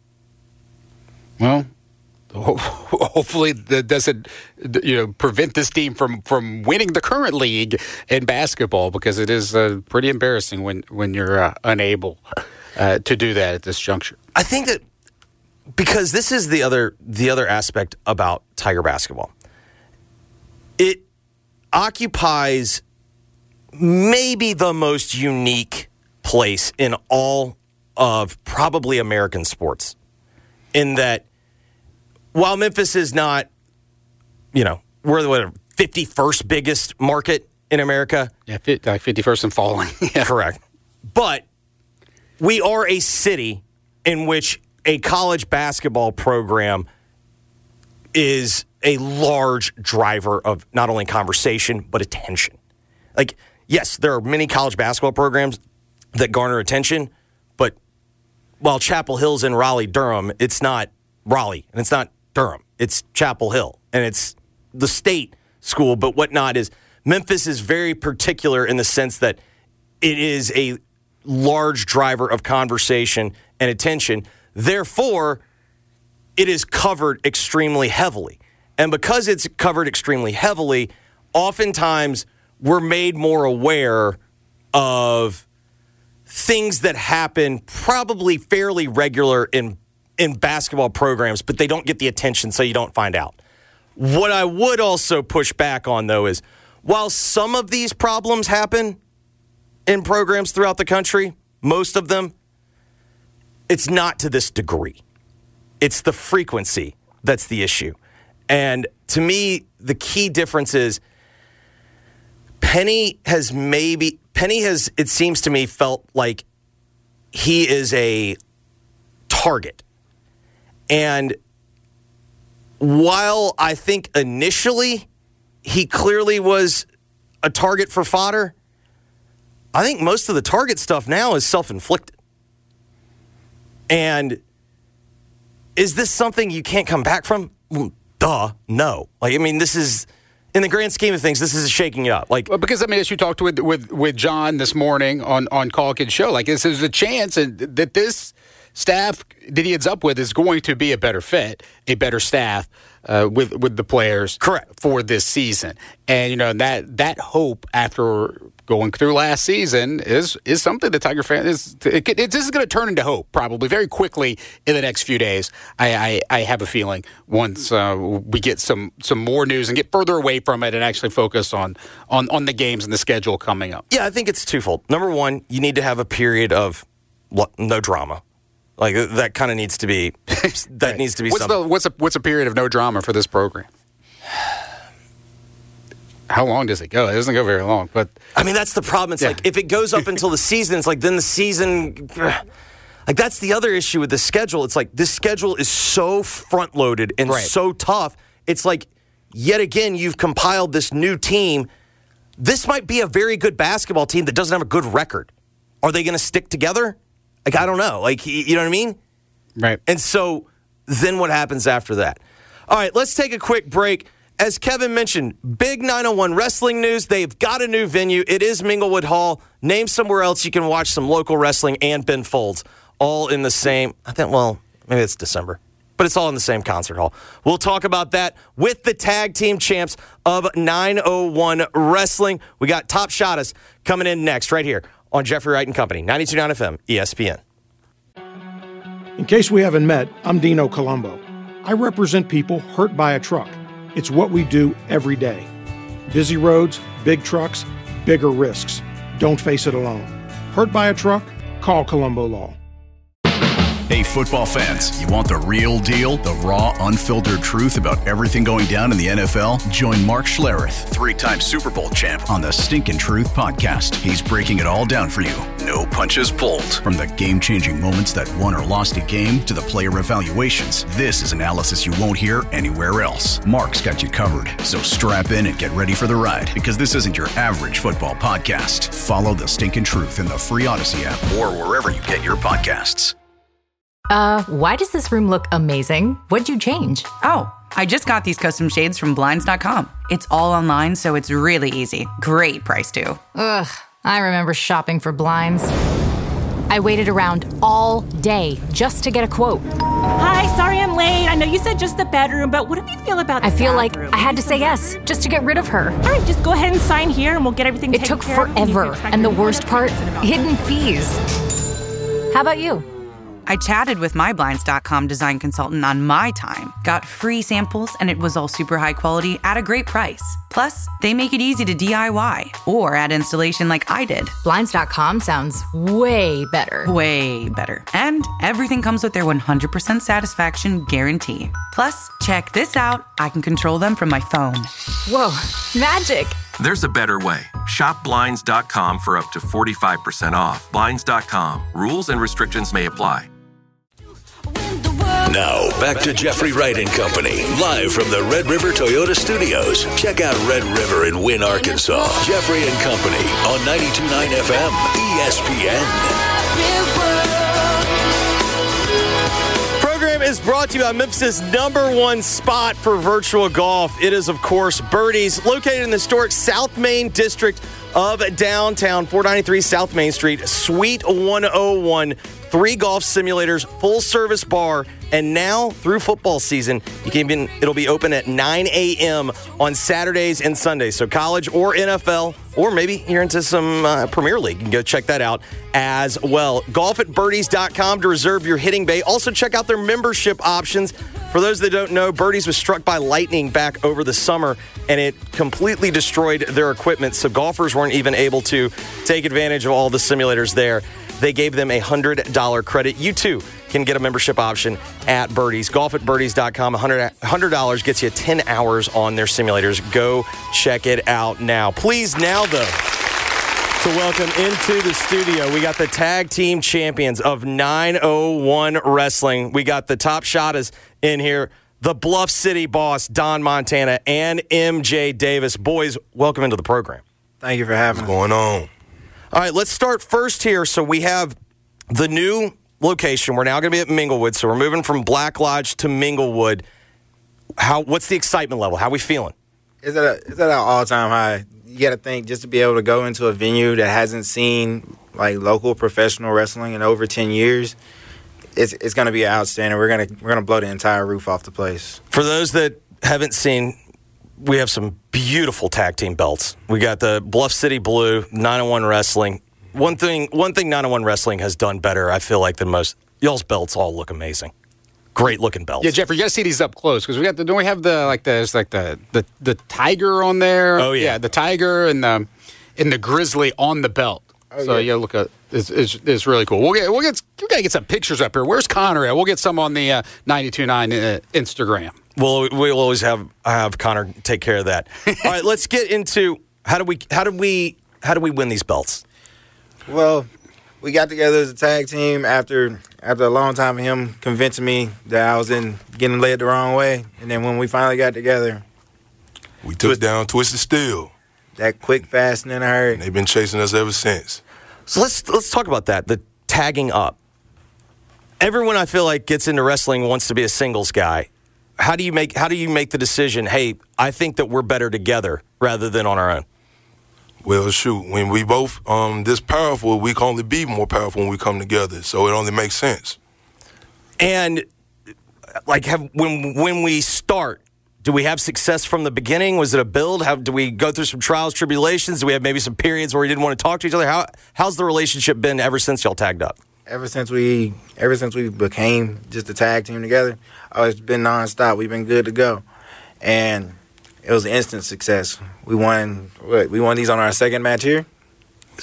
Well, hopefully that doesn't, you know, prevent this team from, from winning the current league in basketball, because it is uh, pretty embarrassing when, when you're uh, unable uh, to do that at this juncture. I think that because this is the other the other aspect about Tiger basketball. It occupies maybe the most unique place in all of probably American sports, in that while Memphis is not, you know, we're the fifty-first biggest market in America. Yeah, like fifty-first and following. Yeah. Correct. But we are a city in which a college basketball program is a large driver of not only conversation, but attention. Like, yes, there are many college basketball programs that garner attention, but while Chapel Hill's in Raleigh-Durham, it's not Raleigh, and it's not Durham. It's Chapel Hill, and it's the state school, but whatnot is Memphis is very particular in the sense that it is a large driver of conversation and attention. Therefore, it is covered extremely heavily. And because it's covered extremely heavily, oftentimes we're made more aware of things that happen probably fairly regular in in basketball programs, but they don't get the attention, so you don't find out. What I would also push back on, though, is while some of these problems happen in programs throughout the country, most of them, it's not to this degree. It's the frequency that's the issue. And to me, the key difference is Penny has maybe, Penny has, it seems to me, felt like he is a target. And while I think initially he clearly was a target for fodder, I think most of the target stuff now is self-inflicted. And is this something you can't come back from? Well, duh, no. Like, I mean, this is, in the grand scheme of things, this is shaking it up. Like, well, because I mean, as you talked with with with John this morning on on Calkins Show, like, this is a chance that this staff that he ends up with is going to be a better fit, a better staff uh, with with the players, correct, for this season. And you know that that hope after going through last season is is something the Tiger fan is. It, it, this is going to turn into hope probably very quickly in the next few days. I I, I have a feeling once uh, we get some some more news and get further away from it and actually focus on on on the games and the schedule coming up. Yeah, I think it's twofold. Number one, you need to have a period of no drama. Like, that kind of needs to be that right. needs to be what's something. The, what's a what's a period of no drama for this program? How long does it go? It doesn't go very long, but I mean, that's the problem. It's yeah. like if it goes up until the season, it's like then the season. Like, that's the other issue with the schedule. It's like this schedule is so front loaded and right. so tough. It's like yet again you've compiled this new team. This might be a very good basketball team that doesn't have a good record. Are they going to stick together? Like, I don't know. Like, you know what I mean? Right. And so then what happens after that? All right, let's take a quick break. As Kevin mentioned, big nine oh one wrestling news. They've got a new venue. It is Minglewood Hall. Name somewhere else you can watch some local wrestling and Ben Folds all in the same, I think, well, maybe it's December, but it's all in the same concert hall. We'll talk about that with the tag team champs of nine oh one Wrestling. We got Top Shottas coming in next right here on Jeffrey Wright and Company, ninety-two point nine F M, E S P N. In case we haven't met, I'm Dino Colombo. I represent people hurt by a truck. It's what we do every day. Busy roads, big trucks, bigger risks. Don't face it alone. Hurt by a truck? Call Colombo Law. Hey, football fans, you want the real deal? The raw, unfiltered truth about everything going down in the N F L? Join Mark Schlereth, three-time Super Bowl champ, on the Stinkin' Truth podcast. He's breaking it all down for you. No punches pulled. From the game-changing moments that won or lost a game to the player evaluations, this is analysis you won't hear anywhere else. Mark's got you covered, so strap in and get ready for the ride, because this isn't your average football podcast. Follow the Stinkin' Truth in the free Odyssey app or wherever you get your podcasts. Uh, why does this room look amazing? What'd you change? Oh, I just got these custom shades from Blinds dot com. It's all online, so it's really easy. Great price, too. Ugh, I remember shopping for blinds. I waited around all day just to get a quote. Hi, sorry I'm late. I know you said just the bedroom, but what do you feel about the I feel bathroom? like I had to say yes just to get rid of her. All right, just go ahead and sign here and we'll get everything It taken took care of. forever, and the worst part, hidden fees. How about you? I chatted with my Blinds dot com design consultant on my time, got free samples, and it was all super high quality at a great price. Plus, they make it easy to D I Y or add installation like I did. Blinds dot com sounds way better. Way better. And everything comes with their one hundred percent satisfaction guarantee. Plus, check this out. I can control them from my phone. Whoa, magic. There's a better way. Shop Blinds dot com for up to forty-five percent off. Blinds dot com. Rules and restrictions may apply. Now, back to Jeffrey Wright and Company, live from the Red River Toyota Studios. Check out Red River in Wynn, Arkansas. Jeffrey and Company on ninety-two point nine F M, E S P N. Program is brought to you by Memphis' number one spot for virtual golf. It is, of course, Birdies, located in the historic South Main district of downtown, four ninety-three South Main Street, Suite one oh one. Three golf simulators, full service bar, and now through football season, you can even, it'll be open at nine a.m. on Saturdays and Sundays. So college or N F L, or maybe you're into some uh, Premier League, you can go check that out as well. Golf at birdies dot com to reserve your hitting bay. Also check out their membership options. For those that don't know, Birdies was struck by lightning back over the summer, and it completely destroyed their equipment, so golfers weren't even able to take advantage of all the simulators there. They gave them a one hundred dollars credit. You, too, can get a membership option at Birdies. Golf at birdies dot com. one hundred dollars gets you ten hours on their simulators. Go check it out now. Please, now, though, to welcome into the studio, we got the tag team champions of nine oh one Wrestling. We got the top shotters in here, the Bluff City boss, Don Montana, and M J Davis. Boys, welcome into the program. Thank you for having us. What's going on? All right, let's start first here. So we have the new location. We're now going to be at Minglewood. So we're moving from Black Lodge to Minglewood. How? What's the excitement level? How are we feeling? It's at, a, it's at an all-time high. You got to think, just to be able to go into a venue that hasn't seen like local professional wrestling in over ten years, it's it's going to be outstanding. We're going to we're going to blow the entire roof off the place. For those that haven't seen, we have some beautiful tag team belts. We got the Bluff City Blue, nine oh one Wrestling. One thing one thing nine oh one Wrestling has done better, I feel like, than most. Y'all's belts all look amazing. Great looking belts. Yeah, Jeffrey, you got to see these up close because we got the. Don't we have the like the it's like the the the tiger on there? Oh yeah, yeah the tiger and the and the grizzly on the belt. Oh, so yeah, yeah look at it's, it's it's really cool. We'll get we'll get we got to get some pictures up here. Where's Connor at? We'll get some on the uh, ninety-two point nine uh, Instagram. Well, we'll always have have Connor take care of that. All right, let's get into how do we how do we how do we win these belts? Well, we got together as a tag team after after a long time of him convincing me that I was in getting led the wrong way, and then when we finally got together, we took down Twisted Steel. That quick, fast, and in a hurry. And they've been chasing us ever since. So let's let's talk about that. The tagging up. Everyone I feel like gets into wrestling wants to be a singles guy. How do you make how do you make the decision, hey, I think that we're better together rather than on our own? Well, shoot, when we both um this powerful, we can only be more powerful when we come together. So it only makes sense. And like have when when we start, do we have success from the beginning? Was it a build? How do we go through some trials, tribulations? Do we have maybe some periods where we didn't want to talk to each other? How how's the relationship been ever since y'all tagged up? Ever since we ever since we became just a tag team together, oh, it's been nonstop. We've been good to go, and it was an instant success. We won. What, we won these on our second match here.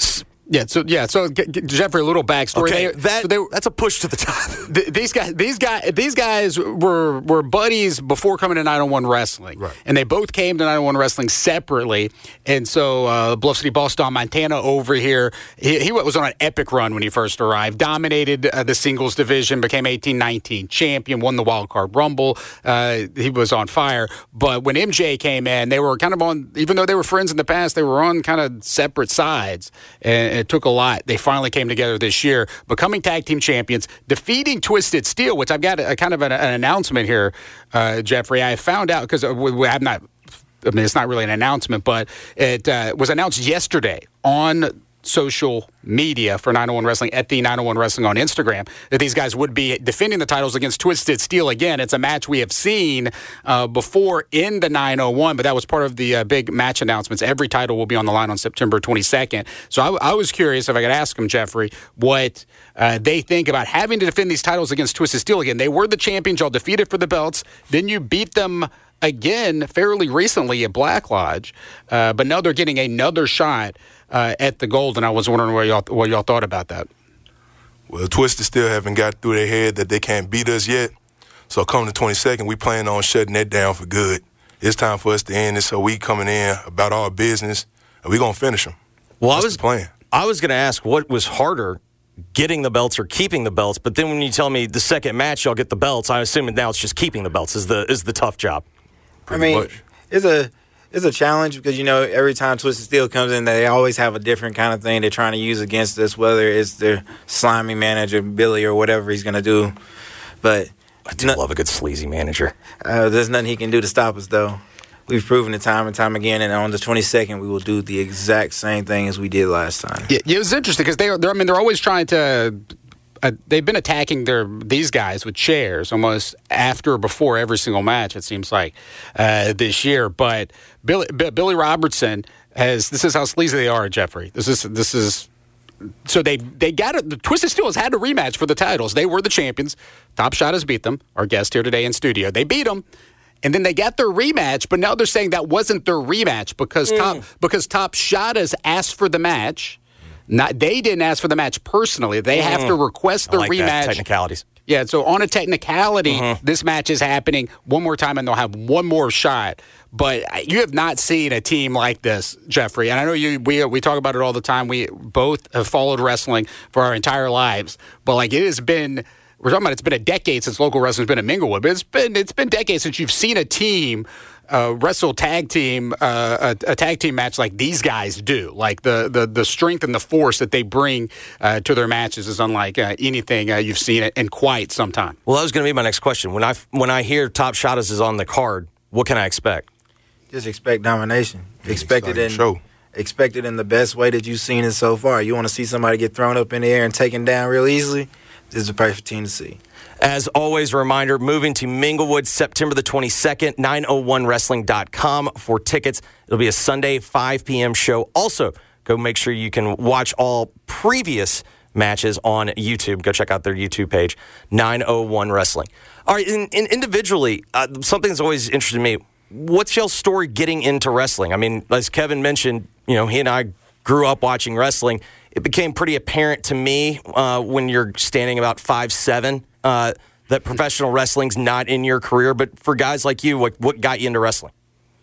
Yeah, so yeah, so g- g- Jeffrey, a little backstory. Okay, they, that, so they, that's a push to the top. th- these guys, these guys, these guys were were buddies before coming to nine oh one Wrestling, right. And they both came to nine oh one Wrestling separately. And so, uh, Bluff City boss Don Montana over here, he, he was on an epic run when he first arrived. Dominated uh, the singles division, became eighteen nineteen champion, won the Wild Card Rumble. Uh, he was on fire. But when M J came in, they were kind of on. Even though they were friends in the past, they were on kind of separate sides. And it took a lot. They finally came together this year, becoming tag team champions, defeating Twisted Steel, which I've got a, a kind of an, an announcement here, uh, Jeffrey. I found out because we, we have not, I mean, it's not really an announcement, but it uh, was announced yesterday on social media for nine oh one Wrestling, at the nine oh one Wrestling on Instagram, that these guys would be defending the titles against Twisted Steel again. It's a match we have seen uh, before in the nine oh one, but that was part of the uh, big match announcements. Every title will be on the line on September twenty-second. So I, I was curious if I could ask them, Jeffrey, what uh, they think about having to defend these titles against Twisted Steel again. They were the champions, y'all defeated for the belts, then you beat them again fairly recently at Black Lodge, uh, but now they're getting another shot Uh, at the gold, and I was wondering what y'all what y'all thought about that. Well, Twisted still haven't got through their head that they can't beat us yet. So come the twenty-second, we plan on shutting that down for good. It's time for us to end it, so we coming in about our business, and we gonna finish them. Well, That's I was the plan. I was gonna ask what was harder, getting the belts or keeping the belts. But then when you tell me the second match y'all get the belts, I assume now it's just keeping the belts is the is the tough job. Pretty I mean, much. it's a it's a challenge because, you know, every time Twisted Steel comes in, they always have a different kind of thing they're trying to use against us, whether it's their slimy manager, Billy, or whatever he's going to do. But I do no, love a good sleazy manager. Uh, there's nothing he can do to stop us, though. We've proven it time and time again, and on the twenty-second, we will do the exact same thing as we did last time. Yeah, it was interesting because they're, they're, I mean, they're always trying to. Uh, they've been attacking their these guys with chairs almost after or before every single match, it seems like, uh, this year. But Billy, B- Billy Robertson has. This is how sleazy they are, Jeffrey. This is this is. So they they got it. The Twisted Steel has had a rematch for the titles. They were the champions. Top Shot has beat them. Our guest here today in studio. They beat them. And then they got their rematch, but now they're saying that wasn't their rematch because mm. Top because Top Shot has asked for the match. Not they didn't ask for the match personally. They mm. have to request the I like rematch. That, technicalities. Yeah, so on a technicality, mm-hmm. this match is happening one more time, and they'll have one more shot. But you have not seen a team like this, Jeffrey. And I know you. We we talk about it all the time. We both have followed wrestling for our entire lives, but like it has been. We're talking about it's been a decade since local wrestling's been in Minglewood, but it's been it's been decades since you've seen a team uh, wrestle tag team uh, a, a tag team match like these guys do. Like the the, the strength and the force that they bring uh, to their matches is unlike uh, anything uh, you've seen in quite some time. Well, that was going to be my next question. When I when I hear Top Shot is on the card, what can I expect? Just expect domination. Expect it in show. Expect it in the best way that you've seen it so far. You want to see somebody get thrown up in the air and taken down real easily? This is the perfect team to see. As always, a reminder, moving to Minglewood September the twenty-second, nine oh one wrestling dot com for tickets. It'll be a Sunday five p.m. show. Also, go make sure you can watch all previous matches on YouTube. Go check out their YouTube page, nine oh one Wrestling. All right, in, in individually, uh, something that's always interested me, what's y'all's story getting into wrestling? I mean, as Kevin mentioned, you know, he and I grew up watching wrestling. It became pretty apparent to me uh, when you're standing about five seven uh, that professional wrestling's not in your career. But for guys like you, what, what got you into wrestling?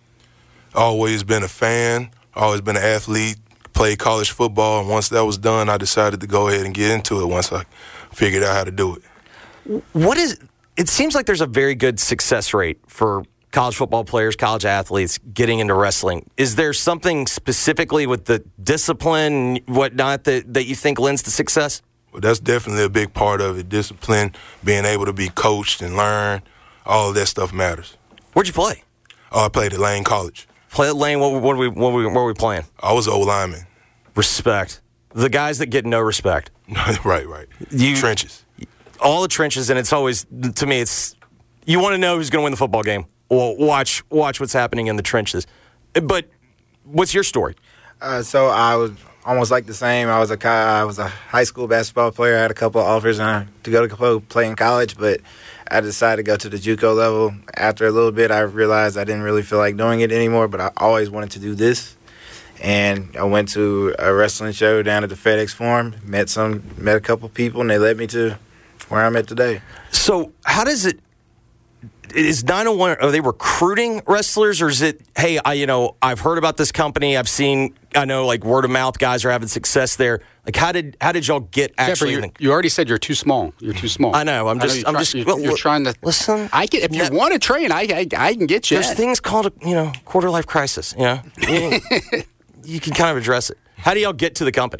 Always been a fan, always been an athlete, played college football. And once that was done, I decided to go ahead and get into it once I figured out how to do it. What is it seems like there's a very good success rate for college football players, college athletes getting into wrestling. Is there something specifically with the discipline and whatnot that, that you think lends to success? Well, that's definitely a big part of it. Discipline, being able to be coached and learn, all of that stuff matters. Where'd you play? Oh, I played at Lane College. Play at Lane? What, what, were we, what, were we, what were we playing? I was an O-lineman. Respect. The guys that get no respect. right, right. You, trenches. All the trenches, and it's always, to me, it's you want to know who's going to win the football game. Well, watch watch what's happening in the trenches. But what's your story? Uh, so I was almost like the same. I was a I was a high school basketball player. I had a couple of offers uh, to go to play in college, but I decided to go to the JUCO level. After a little bit, I realized I didn't really feel like doing it anymore, but I always wanted to do this. And I went to a wrestling show down at the FedEx Forum, met some, met a couple people, and they led me to where I'm at today. So how does it? Is nine oh one, are they recruiting wrestlers, or is it, hey, I, you know, I've heard about this company, I've seen, I know, like, word of mouth guys are having success there. Like, how did how did y'all get actually? Jeffrey, you already said you're too small. You're too small. I know. I'm just. know I'm try, just. You're, well, you're trying to listen. I can, if you want to train, I, I I can get you. There's things called a you know quarter life crisis. You know, you, you can kind of address it. How do y'all get to the company?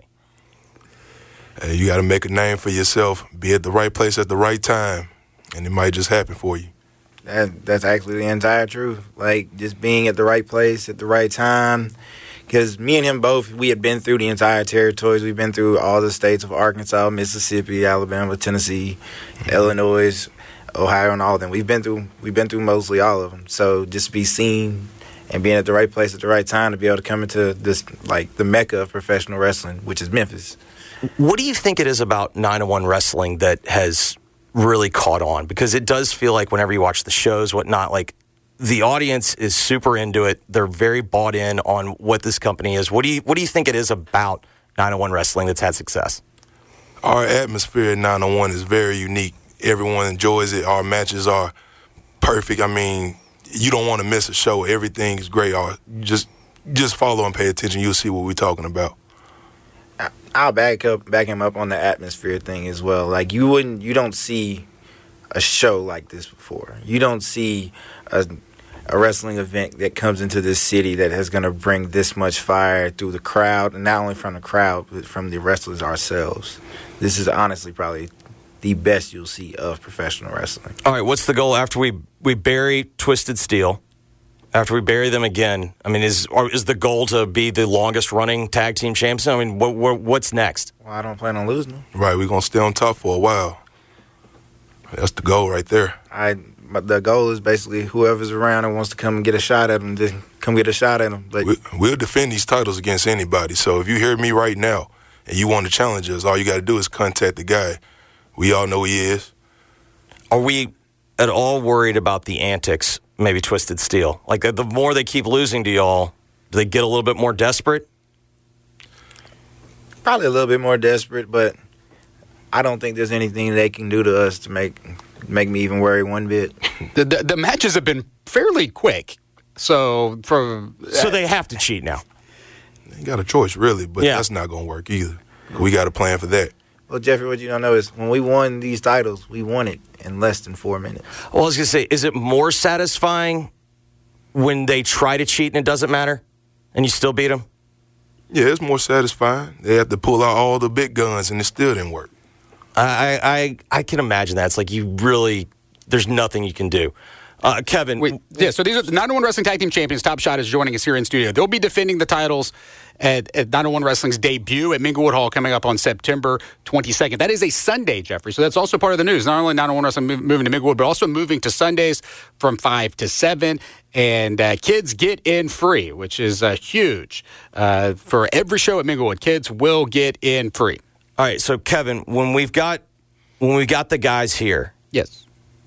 Hey, you got to make a name for yourself. Be at the right place at the right time, and it might just happen for you. That, that's actually the entire truth. Like, just being at the right place at the right time. Because me and him both, we had been through the entire territories. We've been through all the states of Arkansas, Mississippi, Alabama, Tennessee, mm-hmm. Illinois, Ohio, and all of them. We've been through we've been through mostly all of them. So just be seen and being at the right place at the right time to be able to come into this, like, the mecca of professional wrestling, which is Memphis. What do you think it is about nine oh one Wrestling that has really caught on? Because it does feel like whenever you watch the shows, whatnot, like the audience is super into it. They're very bought in on what this company is. What do you What do you think it is about nine oh one Wrestling that's had success? Our atmosphere at nine oh one is very unique. Everyone enjoys it. Our matches are perfect. I mean, you don't want to miss a show. Everything is great. Or just just follow and pay attention. You'll see what we're talking about. I'll back up, back him up on the atmosphere thing as well. Like, you wouldn't, you don't see a show like this before. You don't see a, a wrestling event that comes into this city that is going to bring this much fire through the crowd, and not only from the crowd, but from the wrestlers ourselves. This is honestly probably the best you'll see of professional wrestling. All right, what's the goal after we, we bury Twisted Steel? After we bury them again, I mean, is or is the goal to be the longest-running tag team champions? I mean, what, what, what's next? Well, I don't plan on losing them. Right, we're going to stay on top for a while. That's the goal right there. I, but the goal is basically whoever's around and wants to come and get a shot at them, just come get a shot at them. But we, we'll defend these titles against anybody. So if you hear me right now and you want to challenge us, all you got to do is contact the guy. We all know who he is. Are we at all worried about the antics? Maybe Twisted Steel. Like, the more they keep losing to y'all, do they get a little bit more desperate? Probably a little bit more desperate, but I don't think there's anything they can do to us to make make me even worry one bit. The, the, the matches have been fairly quick, so for so they have to cheat now. They got a choice, really, but yeah. That's not going to work either. We got a plan for that. Well, Jeffrey, what you don't know is when we won these titles, we won it in less than four minutes. Well, I was going to say, is it more satisfying when they try to cheat and it doesn't matter, and you still beat them? Yeah, it's more satisfying. They have to pull out all the big guns, and it still didn't work. I I, I can imagine that. It's like you really, there's nothing you can do. Uh, Kevin. Wait, yeah, so these are the nine oh one Wrestling Tag Team Champions. Top Shot is joining us here in studio. They'll be defending the titles at, at nine oh one Wrestling's debut at Minglewood Hall coming up on September twenty-second. That is a Sunday, Jeffrey, so that's also part of the news. Not only nine oh one Wrestling move, moving to Minglewood, but also moving to Sundays from five to seven. And uh, kids get in free, which is uh, huge. Uh, for every show at Minglewood, kids will get in free. All right, so Kevin, when we've got when we've got the guys here. Yes.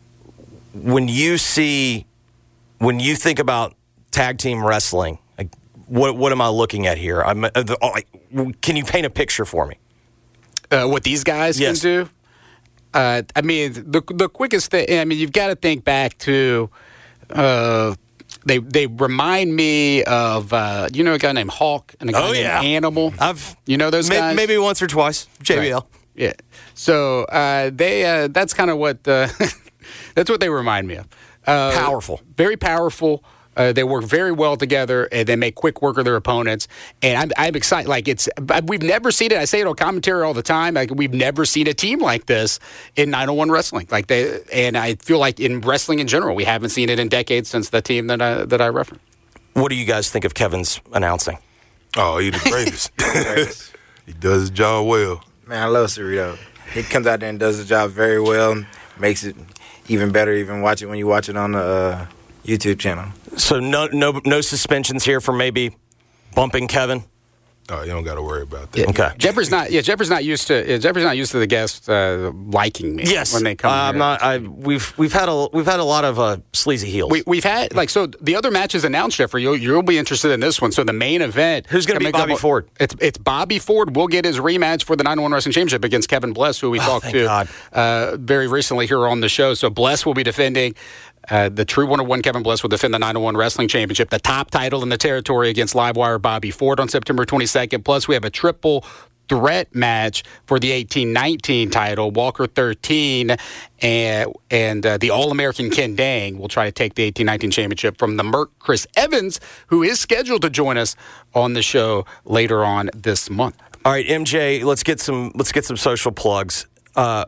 When you see, when you think about tag team wrestling, like what what am I looking at here? I'm, uh, the, uh, can you paint a picture for me? Uh, what these guys yes. can do? Uh, I mean, the the quickest thing. I mean, you've got to think back to. Uh, they they remind me of uh, you know a guy named Hawk and a guy oh, named yeah. Animal. I've you know those may, guys maybe once or twice. J B L. Right. Yeah. So uh, they uh, that's kind of what. Uh, That's what they remind me of. Uh, powerful. Very powerful. Uh, they work very well together, and they make quick work of their opponents. And I'm, I'm excited. Like, it's we've never seen it. I say it on commentary all the time. Like, we've never seen a team like this in nine oh one Wrestling. Like they, and I feel like in wrestling in general, we haven't seen it in decades since the team that I, that I referenced. What do you guys think of Kevin's announcing? Oh, he's the greatest. greatest. He does his job well. Man, I love Cerrito. He comes out there and does the job very well, makes it even better, even watch it when you watch it on the uh, YouTube channel. So no no no suspensions here for maybe bumping Kevin? Oh, you don't got to worry about that. Okay. Jeffrey's not. Yeah, Jeffrey's not used to. Yeah, Jeffrey's not used to the guests uh, liking me. Yes, when they come. Uh, I'm here. not. I we've we've had a we've had a lot of uh, sleazy heels. We, we've had like so the other matches announced, Jeffrey. You'll, you'll be interested in this one. So the main event. Who's going to be Bobby up, Ford? It's it's Bobby Ford. Will get his rematch for the nine oh one Wrestling Championship against Kevin Bless, who we Oh, talked thank to God. uh, very recently here on the show. So Bless will be defending. Uh, the true one oh one Kevin Bless will defend the nine oh one Wrestling Championship, the top title in the territory against Livewire Bobby Ford on September twenty-second. Plus, we have a triple threat match for the eighteen nineteen title. Walker thirteen and and uh, the All-American Ken Dang will try to take the eighteen nineteen championship from the Merc Chris Evans, who is scheduled to join us on the show later on this month. All right, M J, let's get some let's get some social plugs. Uh,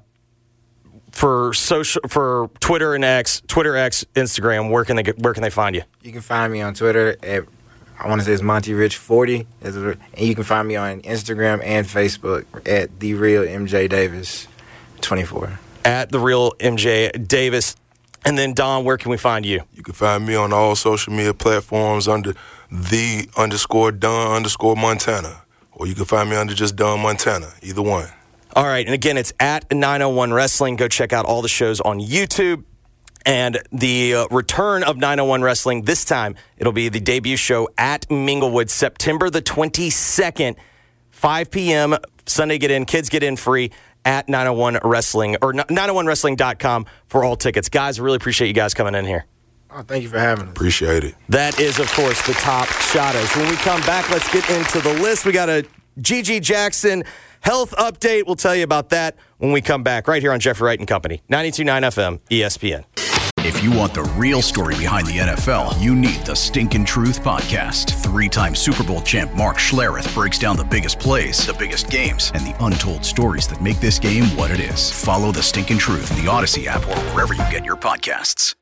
for social for Twitter and X, Twitter X, Instagram, where can they get, where can they find you? You can find me on Twitter at I want to say it's Monty Rich forty, and you can find me on Instagram and Facebook at The Real M J Davis twenty-four. At The Real M J Davis. And then, Don, where can we find you? You can find me on all social media platforms under the underscore Don underscore Montana. Or you can find me under just Don Montana, either one. All right, and again, it's at nine oh one Wrestling. Go check out all the shows on YouTube. And the uh, return of nine oh one Wrestling, this time, it'll be the debut show at Minglewood, September the twenty-second, five p.m. Sunday get in, kids get in free at nine oh one Wrestling, or nine oh one wrestling dot com for all tickets. Guys, I really appreciate you guys coming in here. Oh, thank you for having us. Appreciate it. That is, of course, the top shotters. When we come back, let's get into the list. We got a Gigi Jackson health update. We'll tell you about that when we come back right here on Jeffrey Wright and Company, ninety-two point nine F M, E S P N. If you want the real story behind the N F L, you need the Stinkin' Truth Podcast. Three-time Super Bowl champ Mark Schlereth breaks down the biggest plays, the biggest games, and the untold stories that make this game what it is. Follow the Stinkin' Truth in the Odyssey app or wherever you get your podcasts.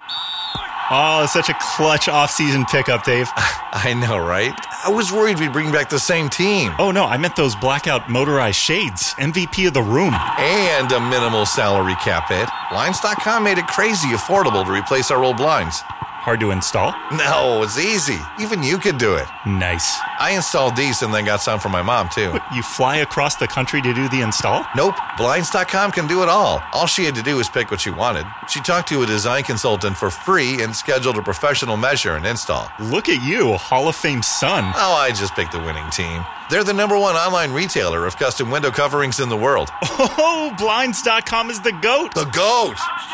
Oh, such a clutch off-season pickup, Dave. I know, right? I was worried we'd bring back the same team. Oh, no, I meant those blackout motorized shades. M V P of the room. And a minimal salary cap hit. Blinds dot com made it crazy affordable to replace our old blinds. Hard to install? No, it's easy. Even you could do it. Nice. I installed these and then got some for my mom, too. But you fly across the country to do the install? Nope. Blinds dot com can do it all. All she had to do was pick what she wanted. She talked to a design consultant for free and scheduled a professional measure and install. Look at you, Hall of Fame son. Oh, I just picked the winning team. They're the number one online retailer of custom window coverings in the world. Oh, Blinds dot com is the GOAT. The GOAT!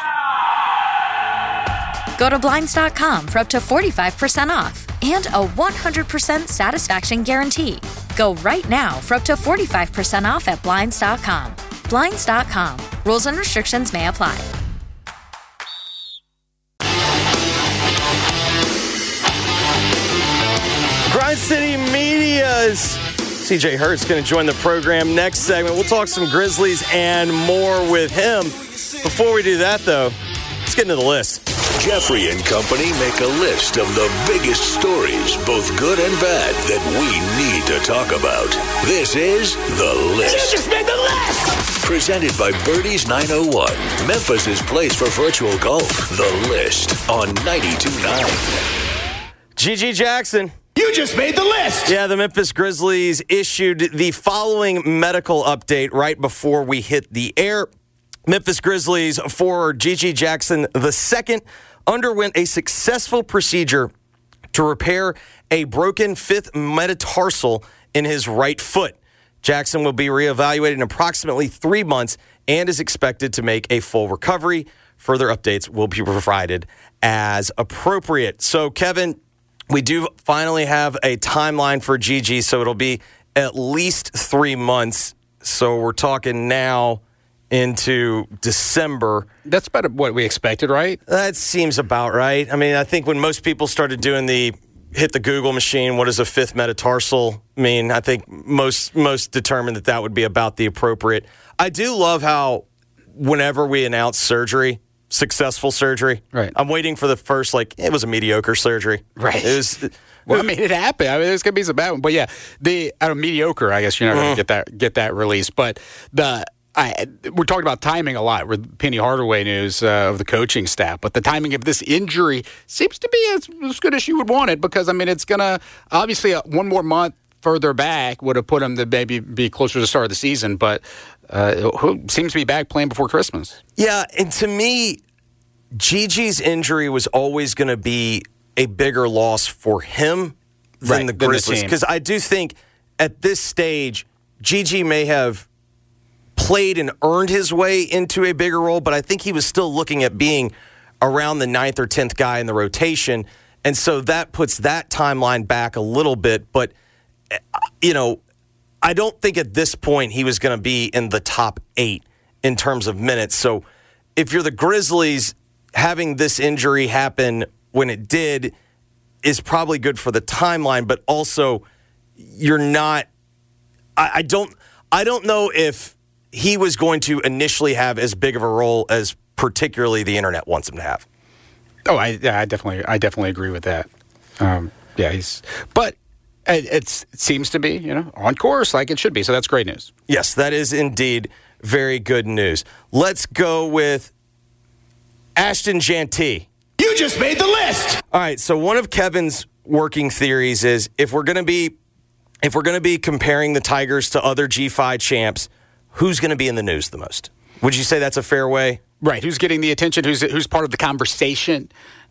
Go to Blinds dot com for up to forty-five percent off and a one hundred percent satisfaction guarantee. Go right now for up to forty-five percent off at Blinds dot com. Blinds dot com. Rules and restrictions may apply. Grind City Media's C J Hurt's going to join the program next segment. We'll talk some Grizzlies and more with him. Before we do that, though, let's get into the list. Jeffrey and Company make a list of the biggest stories, both good and bad, that we need to talk about. This is The List. You just made the list! Presented by Birdies nine oh one, Memphis' place for virtual golf. The List on ninety-two point nine. Gigi Jackson. You just made the list! Yeah, the Memphis Grizzlies issued the following medical update right before we hit the air. Memphis Grizzlies forward Gigi Jackson the second underwent a successful procedure to repair a broken fifth metatarsal in his right foot. Jackson will be reevaluated in approximately three months and is expected to make a full recovery. Further updates will be provided as appropriate. So, Kevin, we do finally have a timeline for Gigi, so it'll be at least three months. So we're talking now into December. That's about what we expected, right? That seems about right. I mean, I think when most people started doing the hit the Google machine, what does a fifth metatarsal mean? I think most most determined that that would be about the appropriate. I do love how whenever we announce surgery, successful surgery, right? I'm waiting for the first, like, it was a mediocre surgery. Right. It was... Well, I mean, it happened. I mean, there's gonna be some bad ones, but yeah, the I don't, mediocre. I guess you're not gonna Mm-hmm. get that get that release. But the I we're talking about timing a lot with Penny Hardaway news uh, of the coaching staff, but the timing of this injury seems to be as, as good as you would want it because I mean, it's gonna obviously uh, one more month further back would have put him to maybe be closer to the start of the season, but uh, who seems to be back playing before Christmas. Yeah, and to me, Gigi's injury was always going to be a bigger loss for him than Right, the than the Grizzlies. team. Because I do think at this stage, Gigi may have played and earned his way into a bigger role, but I think he was still looking at being around the ninth or tenth guy in the rotation. And so that puts that timeline back a little bit. But, you know, I don't think at this point he was going to be in the top eight in terms of minutes. So if you're the Grizzlies, having this injury happen when it did is probably good for the timeline, but also you're not I, I don't I don't know if he was going to initially have as big of a role as particularly the internet wants him to have. Oh, I, yeah, I definitely, I definitely agree with that. Um, yeah, he's, but it, it's, it seems to be, you know, on course like it should be. So that's great news. Yes, that is indeed very good news. Let's go with Ashton Jeanty. You just made the list. All right, so one of Kevin's working theories is if we're going to be, if we're going to be comparing the Tigers to other G five champs, who's going to be in the news the most? Would you say that's a fair way? Right. Who's getting the attention? Who's who's part of the conversation?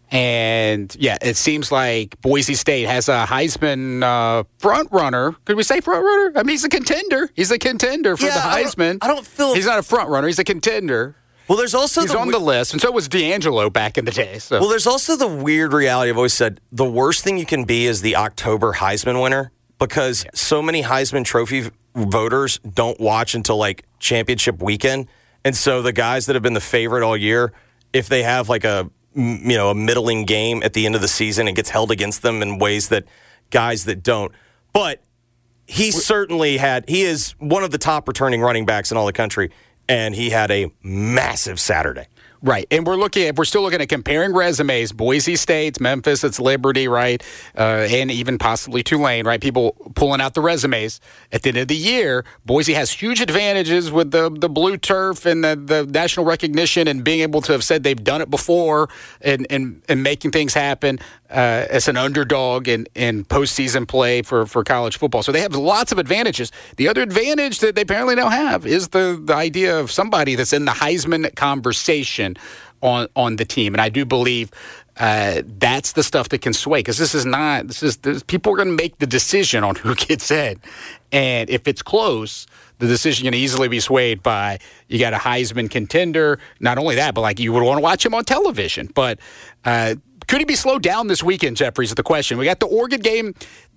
And yeah, it seems like Boise State has a Heisman uh, front runner. Could we say front runner? I mean, he's a contender. He's a contender for Yeah, the Heisman. I don't, I don't feel he's not a front runner. He's a contender. Well, there's also he's the on the list, and so was D'Angelo back in the day. So. Well, there's also the weird reality. I've always said the worst thing you can be is the October Heisman winner because yeah. so many Heisman Trophy voters don't watch until like championship weekend, and so the guys that have been the favorite all year, if they have like a you know a middling game at the end of the season, it gets held against them in ways that guys that don't. But he certainly had. He is one of the top returning running backs in all the country. And he had a massive Saturday. Right. And we're looking at, we're still looking at comparing resumes. Boise State, Memphis, it's Liberty, right? Uh, and even possibly Tulane, right? People pulling out the resumes. At the end of the year, Boise has huge advantages with the, the blue turf and the, the national recognition and being able to have said they've done it before and, and, and making things happen uh, as an underdog in, in postseason play for, for college football. So they have lots of advantages. The other advantage that they apparently now have is the, the idea of somebody that's in the Heisman conversation on on the team, and I do believe uh, that's the stuff that can sway because this is not this is this, people are going to make the decision on who gets in, and if it's close, the decision can easily be swayed by you got a Heisman contender. Not only that, but like you would want to watch him on television. But uh, could he be slowed down this weekend? Jeffrey, is the question. We got the Oregon game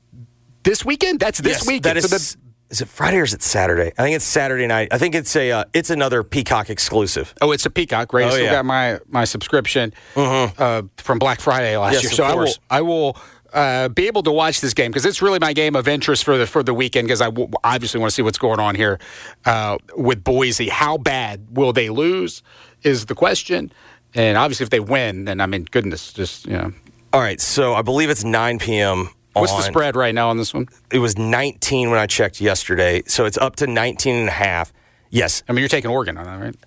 this weekend. That's this yes, weekend. That is. So the, Is it Friday or is it Saturday? I think it's Saturday night. I think it's a uh, it's another Peacock exclusive. Oh, it's a Peacock, right? Oh, I still yeah. got my my subscription mm-hmm. uh, from Black Friday last yes, year, of so I will course. I will uh, be able to watch this game because it's really my game of interest for the for the weekend because I w- obviously want to see what's going on here uh, with Boise. How bad will they lose? Is the question, and obviously if they win, then I mean, goodness, just you know. All right, so I believe it's nine p.m. What's on, the spread right now on this one? It was nineteen when I checked yesterday, so it's up to nineteen and a half. Yes. I mean, you're taking Oregon on that, right?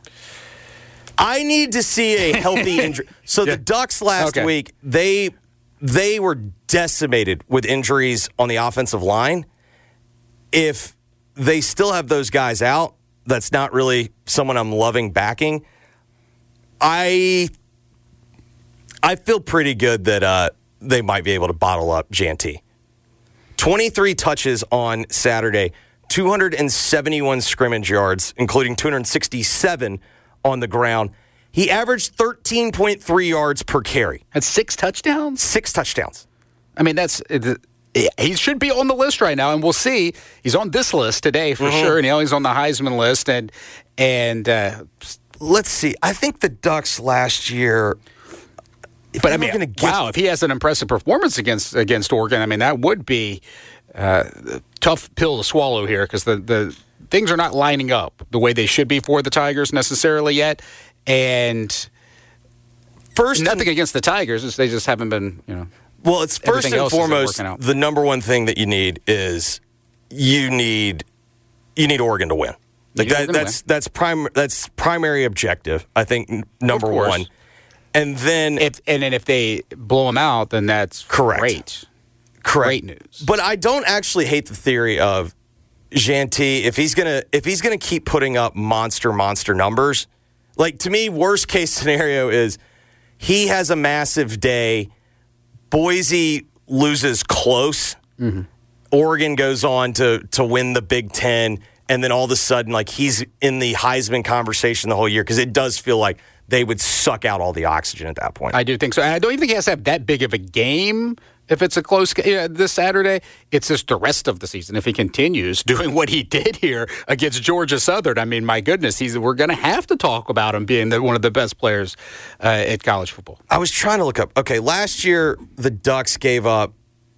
I need to see a healthy injury. So yeah. the Ducks last okay. week, they they were decimated with injuries on the offensive line. If they still have those guys out, that's not really someone I'm loving backing. I I feel pretty good that uh, they might be able to bottle up Jeanty. twenty-three touches on Saturday, two hundred seventy-one scrimmage yards, including two hundred sixty-seven on the ground. He averaged thirteen point three yards per carry. That's six touchdowns? Six touchdowns. I mean, that's he should be on the list right now, and we'll see. He's on this list today for mm-hmm. sure, and he's on the Heisman list. And and uh, let's see. I think the Ducks last year. If but I mean, get, wow! If he has an impressive performance against against Oregon, I mean that would be uh, a tough pill to swallow here because the, the things are not lining up the way they should be for the Tigers necessarily yet. And first, nothing and, against the Tigers; they just haven't been, you know. Well, it's first and foremost the number one thing that you need is you need you need Oregon to win. Like that, that's win. that's prime that's primary objective. I think number one. And then, if and then if they blow them out, then that's correct. Great. Correct. Great news. But I don't actually hate the theory of Jeanty, if he's gonna if he's gonna keep putting up monster monster numbers. Like, to me, worst case scenario is he has a massive day. Boise loses close. Mm-hmm. Oregon goes on to to win the Big Ten, and then all of a sudden, like, he's in the Heisman conversation the whole year, because it does feel like they would suck out all the oxygen at that point. I do think so. And I don't even think he has to have that big of a game if it's a close game uh, this Saturday. It's just the rest of the season. If he continues doing what he did here against Georgia Southern, I mean, my goodness, he's we're going to have to talk about him being the, one of the best players uh, at college football. I was trying to look up. Okay, last year the Ducks gave up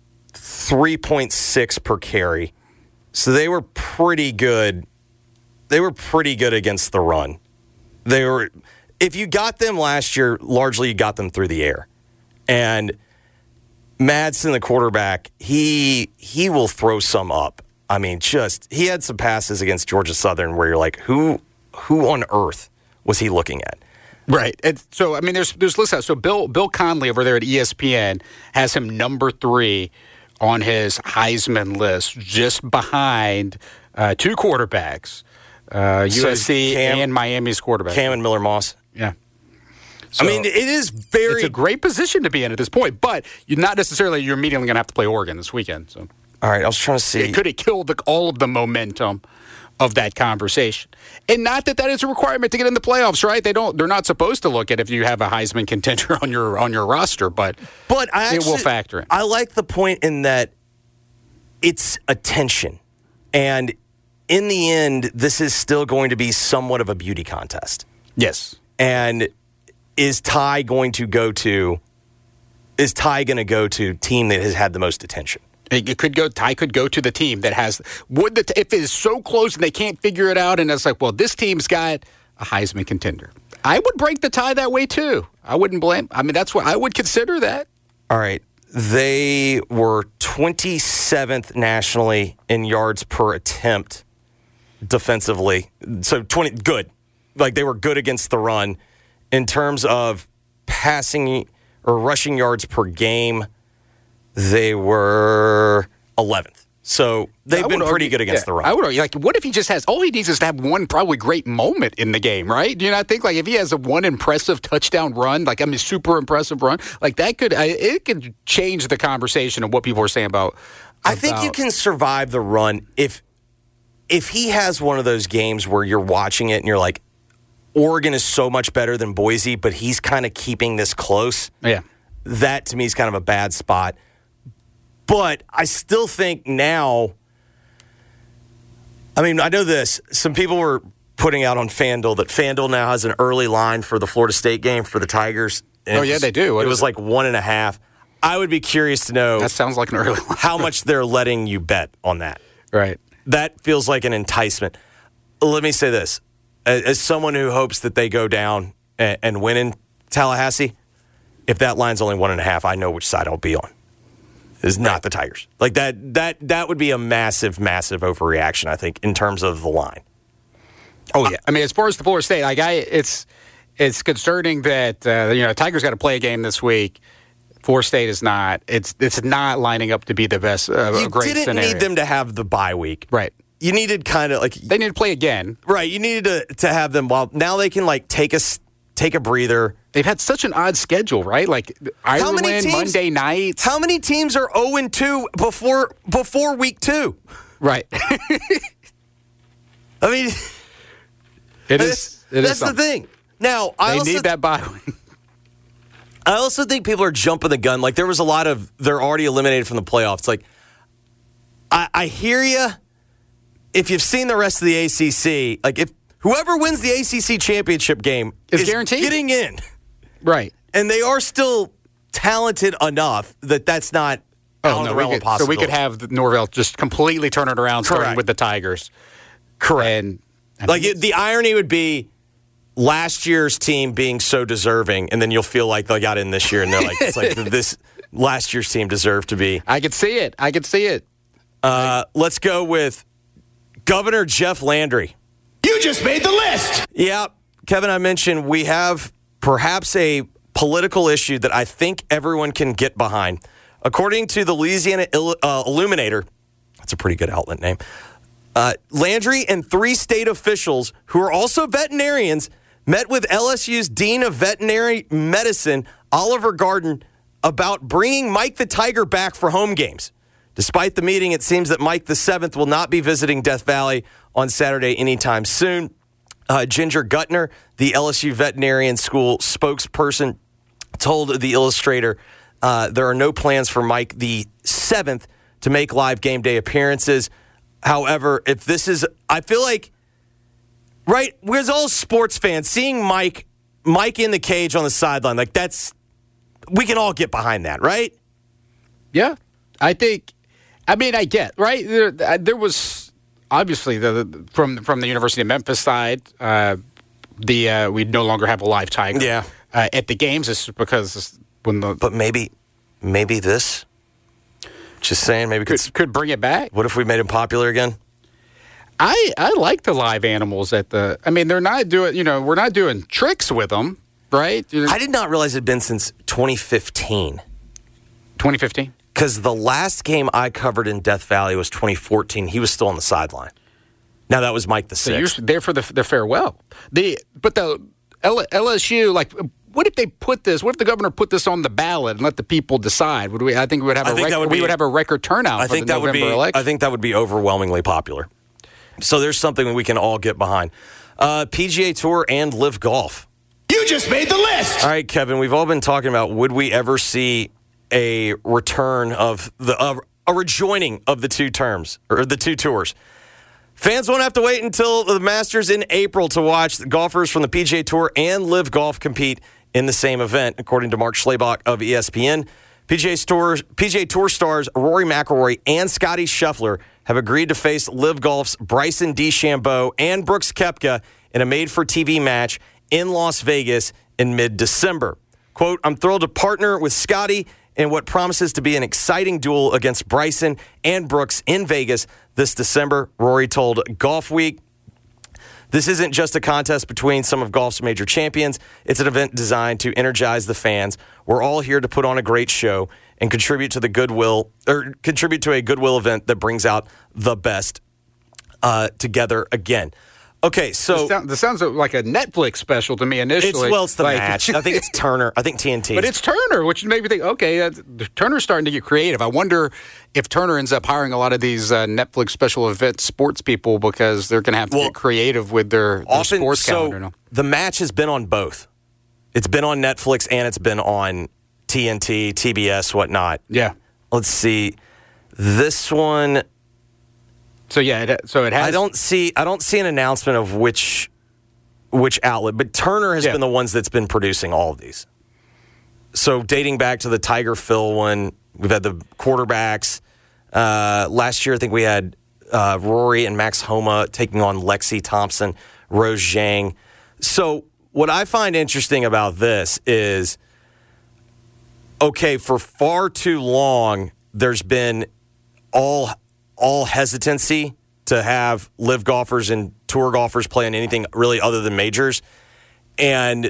three point six per carry. So they were pretty good. They were pretty good against the run. They were, if you got them last year, largely you got them through the air. And Madsen, the quarterback, he he will throw some up. I mean, just he had some passes against Georgia Southern where you're like, who who on earth was he looking at? Right. And so I mean, there's there's listen. So Bill Bill Conley over there at E S P N has him number three on his Heisman list, just behind uh, two quarterbacks, uh, So U S C Cam- and Miami's quarterback. Cam and Miller Moss. Yeah. I mean, it is very. It's a great position to be in at this point, but you're not necessarily you're immediately going to have to play Oregon this weekend. So, all right, I was trying to see. It could have killed the, all of the momentum of that conversation, and not that that is a requirement to get in the playoffs, right? They don't. They're not supposed to look at if you have a Heisman contender on your on your roster, but but I it actually, will factor in. I like the point in that it's attention, and in the end, this is still going to be somewhat of a beauty contest. Yes, and. Is Ty going to go to? Is Ty going to go to team that has had the most attention? It could go. Ty could go to the team that has. Would the if it is so close and they can't figure it out, and it's like, well, this team's got a Heisman contender. I would break the tie that way too. I wouldn't blame. I mean, that's what I would consider that. All right, they were twenty-seventh nationally in yards per attempt defensively. So twenty good, like they were good against the run. In terms of passing or rushing yards per game, they were eleventh. So they've been pretty argue, good against yeah, the run. I would argue, like, what if he just has, all he needs is to have one probably great moment in the game, right? Do you not think, like, if he has a one impressive touchdown run, like, I mean, super impressive run, like, that could, it could change the conversation of what people are saying about. I think you can survive the run if if he has one of those games where you're watching it and you're like, Oregon is so much better than Boise, but he's kind of keeping this close. Yeah. That, to me, is kind of a bad spot. But I still think now, I mean, I know this. Some people were putting out on FanDuel that FanDuel now has an early line for the Florida State game for the Tigers. And oh, yeah, was, they do. What it was it? like one and a half. I would be curious to know. That sounds like an early line. How much they're letting you bet on that. Right. That feels like an enticement. Let me say this. As someone who hopes that they go down and, and win in Tallahassee, if that line's only one and a half, I know which side I'll be on. It's not the Tigers. Like that, that, that would be a massive, massive overreaction, I think, in terms of the line. Oh yeah, I mean, as far as the Florida State, like I, it's it's concerning that uh, you know Tigers got to play a game this week. Florida State is not. It's it's not lining up to be the best. Uh, you great didn't scenario. need them to have the bye week, right? You needed kind of like they need to play again, right? You needed to to have them. While now they can like take a take a breather. They've had such an odd schedule, right? Like Ireland Monday nights. How many teams are zero and two before before week two? Right. I mean, it is. It that's is the thing. Now I they also, need that bye week. I also think people are jumping the gun. Like there was a lot of they're already eliminated from the playoffs. Like I, I hear you. If you've seen the rest of the A C C, like if whoever wins the A C C championship game is, is guaranteed getting in, right? And they are still talented enough that that's not oh, out no, of the realm could, of possibility. So we could have Norvell just completely turn it around, starting Correct. with the Tigers. Correct. And I mean, like it, the irony would be last year's team being so deserving, and then you'll feel like they got in this year, and they're like, it's like this last year's team deserved to be. I could see it. I could see it. Uh, let's go with Governor Jeff Landry. You just made the list. Yeah, Kevin, I mentioned we have perhaps a political issue that I think everyone can get behind. According to the Louisiana Il- uh, Illuminator, that's a pretty good outlet name, uh, Landry and three state officials who are also veterinarians met with L S U's Dean of Veterinary Medicine, Oliver Garden, about bringing Mike the Tiger back for home games. Despite the meeting, it seems that Mike the seventh will not be visiting Death Valley on Saturday anytime soon. Uh, Ginger Gutner, the L S U Veterinarian School spokesperson, told the Illustrator uh, there are no plans for Mike the seventh to make live game day appearances. However, if this is, I feel like, right, we're all sports fans, seeing Mike, Mike in the cage on the sideline, like that's, we can all get behind that, right? Yeah, I think, I mean, I get, right? There, there was, obviously, the, the from from the University of Memphis side, uh, the uh, we no longer have a live Tiger yeah. uh, at the games. It's because when the... But maybe, maybe this, just saying, maybe could, could bring it back. What if we made him popular again? I, I like the live animals at the, I mean, they're not doing, you know, we're not doing tricks with them, right? I did not realize it had been since twenty fifteen. twenty fifteen? Because the last game I covered in Death Valley was twenty fourteen. He was still on the sideline. Now, that was Mike the sixth. So you're there for the, the farewell. The, but the L, L S U, like, what if they put this, what if the governor put this on the ballot and let the people decide? Would we? I think we would have, a, rec- would we be, would have a record turnout I for think the that November would be, election. I think that would be overwhelmingly popular. So there's something that we can all get behind. Uh, P G A Tour and Live Golf. You just made the list. All right, Kevin, we've all been talking about would we ever see a return of the uh, a rejoining of the two terms or the two tours. Fans won't have to wait until the Masters in April to watch the golfers from the P G A Tour and Live Golf compete in the same event, according to Mark Schlabach of E S P N. P G A Tour, P G A Tour stars Rory McIlroy and Scottie Scheffler have agreed to face Live Golf's Bryson DeChambeau and Brooks Koepka in a made-for-T V match in Las Vegas in mid-December. Quote, I'm thrilled to partner with Scottie in what promises to be an exciting duel against Bryson and Brooks in Vegas this December, Rory told Golf Week. This isn't just a contest between some of golf's major champions. It's an event designed to energize the fans. We're all here to put on a great show and contribute to the goodwill or contribute to a goodwill event that brings out the best uh, together again. Okay, so this, sound, this sounds like a Netflix special to me initially. It's, well, it's the like, match. I think it's Turner. I think T N T. But it's Turner, which made me think, okay, uh, Turner's starting to get creative. I wonder if Turner ends up hiring a lot of these uh, Netflix special event sports people because they're going to have to well, get creative with their, their often, sports so calendar. No? The match has been on both. It's been on Netflix and it's been on T N T, T B S, whatnot. Yeah. Let's see. This one. So yeah, it, so it has. I don't see. I don't see an announcement of which which outlet, but Turner has yeah. been the ones that's been producing all of these. So dating back to the Tiger Phil one, we've had the quarterbacks. Uh, last year, I think we had uh, Rory and Max Homa taking on Lexi Thompson, Rose Zhang. So what I find interesting about this is, okay, for far too long, there's been all all hesitancy to have live golfers and tour golfers play in anything really other than majors. And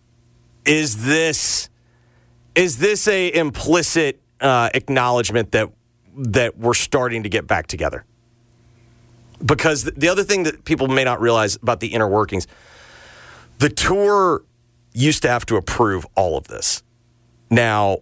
is this is this a implicit uh, acknowledgement that that we're starting to get back together? Because the other thing that people may not realize about the inner workings, the tour used to have to approve all of this. Now,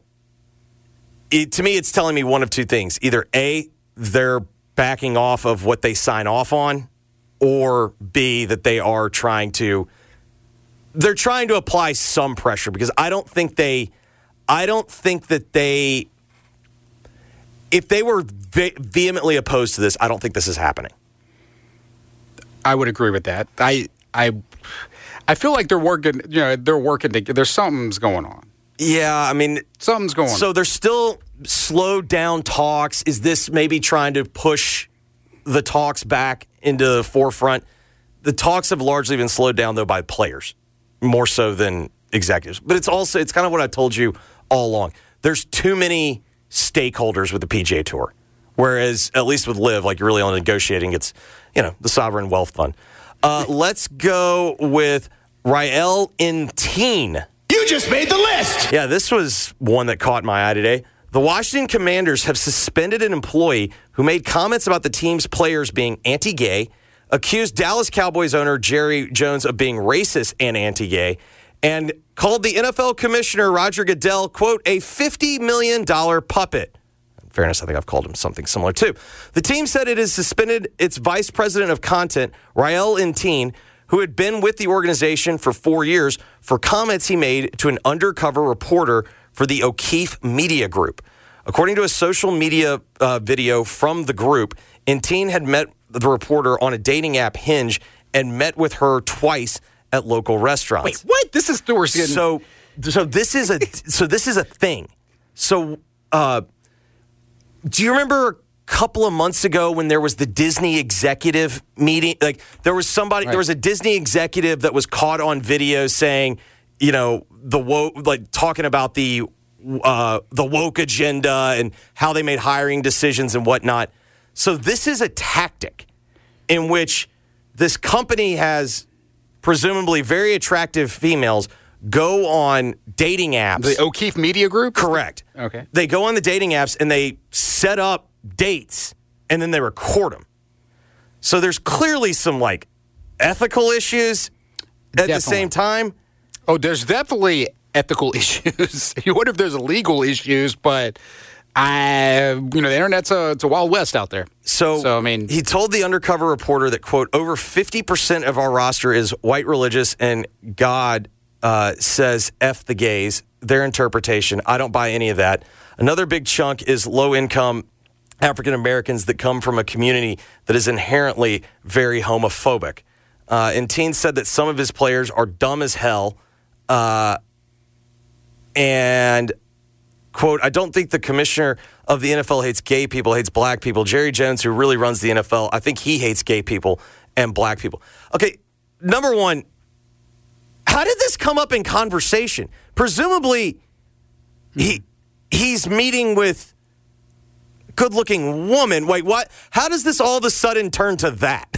it, to me, it's telling me one of two things. Either A, they're backing off of what they sign off on, or B, that they are trying to, they're trying to apply some pressure, because I don't think they, I don't think that they, if they were ve- vehemently opposed to this, I don't think this is happening. I would agree with that. I, I, I feel like they're working, you know, they're working together. There's something's going on. Yeah, I mean, something's going on. So there's still slowed down talks. Is this maybe trying to push the talks back into the forefront? The talks have largely been slowed down, though, by players, more so than executives. But it's also, it's kind of what I told you all along. There's too many stakeholders with the P G A Tour. Whereas, at least with Live, like you're really only negotiating, it's, you know, the Sovereign Wealth Fund. Uh, let's go with Rael Inteen. You just made the list! Yeah, this was one that caught my eye today. The Washington Commanders have suspended an employee who made comments about the team's players being anti-gay, accused Dallas Cowboys owner Jerry Jones of being racist and anti-gay, and called the N F L commissioner Roger Goodell, quote, a fifty million dollars puppet. In fairness, I think I've called him something similar too. The team said it has suspended its vice president of content, Rael Inteen, who had been with the organization for four years, for comments he made to an undercover reporter for the O'Keefe Media Group. According to a social media uh, video from the group, Inteen had met the reporter on a dating app, Hinge, and met with her twice at local restaurants. Wait, what? This is Thor's getting... So, so this is a so this is a thing. So, uh, do you remember a couple of months ago when there was the Disney executive meeting? Like, there was somebody, right. there was a Disney executive that was caught on video saying, you know, the woke, like talking about the uh, the woke agenda and how they made hiring decisions and whatnot. So this is a tactic in which this company has presumably very attractive females go on dating apps. The O'Keefe Media Group? Correct. Okay. They go on the dating apps and they set up dates and then they record them. So there's clearly some like ethical issues at Definitely. the same time. Oh, there's definitely ethical issues. You wonder if there's legal issues, but I, you know, the internet's a, it's a wild west out there. So, so, I mean, he told the undercover reporter that, quote, over fifty percent of our roster is white religious and God uh, says F the gays, their interpretation. I don't buy any of that. Another big chunk is low income African Americans that come from a community that is inherently very homophobic. Uh, and Teen said that some of his players are dumb as hell. Uh, and, quote, I don't think the commissioner of the N F L hates gay people, hates black people. Jerry Jones, who really runs the N F L, I think he hates gay people and black people. Okay, number one, how did this come up in conversation? Presumably, he he's meeting with good-looking woman. Wait, what? How does this all of a sudden turn to that?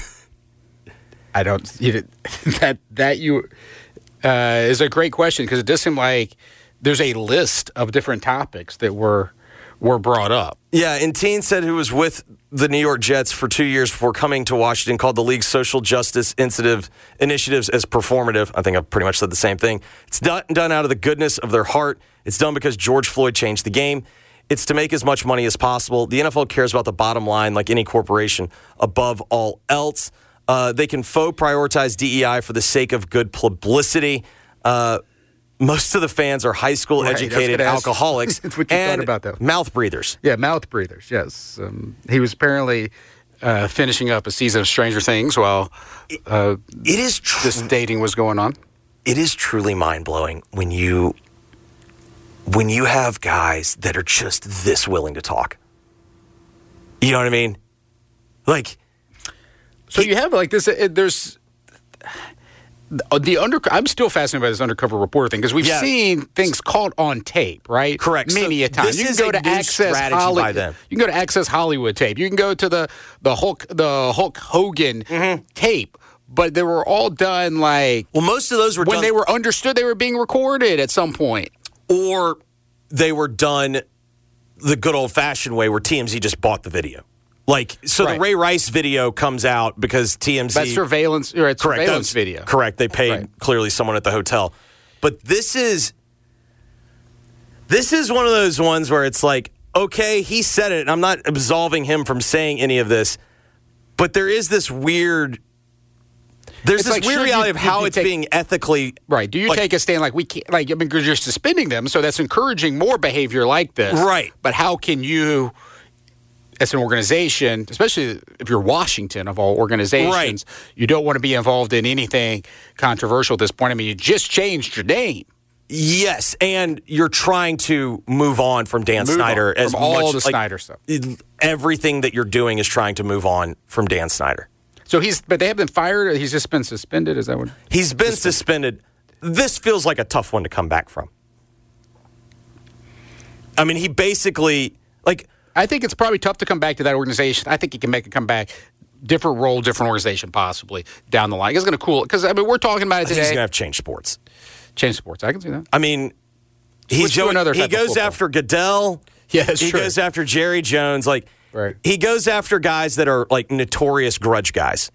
I don't. You, that that you uh, is a great question because it does seem like there's a list of different topics that were were brought up. Yeah, and Teen said who was with the New York Jets for two years before coming to Washington, called the league's social justice initiative, initiatives as performative. I think I've pretty much said the same thing. It's done, done out of the goodness of their heart. It's done because George Floyd changed the game. It's to make as much money as possible. The N F L cares about the bottom line like any corporation above all else. Uh, they can faux prioritize D E I for the sake of good publicity. Uh, most of the fans are high school right, educated alcoholics That's what you and thought about that. Mouth breathers. Yeah, mouth breathers, yes. Um, he was apparently uh, finishing up a season of Stranger Things while uh, it is tr- this dating was going on. It is truly mind-blowing when you when you have guys that are just this willing to talk. You know what I mean? Like, so you have like this. It, there's the under. I'm still fascinated by this undercover reporter thing because we've yeah. seen things caught on tape, right? Correct. Many so a time. This you can is go a to new Access strategy Hollywood. by them. You can go to Access Hollywood tape. You can go to the the Hulk the Hulk Hogan mm-hmm. tape. But they were all done like well, most of those were when done, they were understood they were being recorded at some point, or they were done the good old fashioned way where T M Z just bought the video. Like, so right. the Ray Rice video comes out because T M Z... That's surveillance, or it's correct, surveillance was, video. Correct. They paid right. clearly someone at the hotel. But this is... This is one of those ones where it's like, okay, he said it, and I'm not absolving him from saying any of this, but there is this weird... There's it's this like, weird reality you, of how you it's take, being ethically... Right. Do you like, take a stand like we can't... Like, I mean, because you're suspending them, so that's encouraging more behavior like this. Right. But how can you... As an organization, especially if you're Washington of all organizations, right. you don't want to be involved in anything controversial at this point. I mean, you just changed your name. Yes, and you're trying to move on from Dan move Snyder on, as from all much the like, Snyder stuff. Everything that you're doing is trying to move on from Dan Snyder. So he's, but they have been fired. He's just been suspended. Is that what? He's been suspended. suspended. This feels like a tough one to come back from. I mean, he basically like. I think it's probably tough to come back to that organization. I think he can make a comeback, different role, different organization, possibly down the line. It's going to cool because I mean we're talking about it today. I think he's going to have to change sports. Change sports. I can see that. I mean, he's Switch to going, another he type of goes football. after Goodell. Yeah, that's he true. goes after Jerry Jones. Like, right. he goes after guys that are like notorious grudge guys.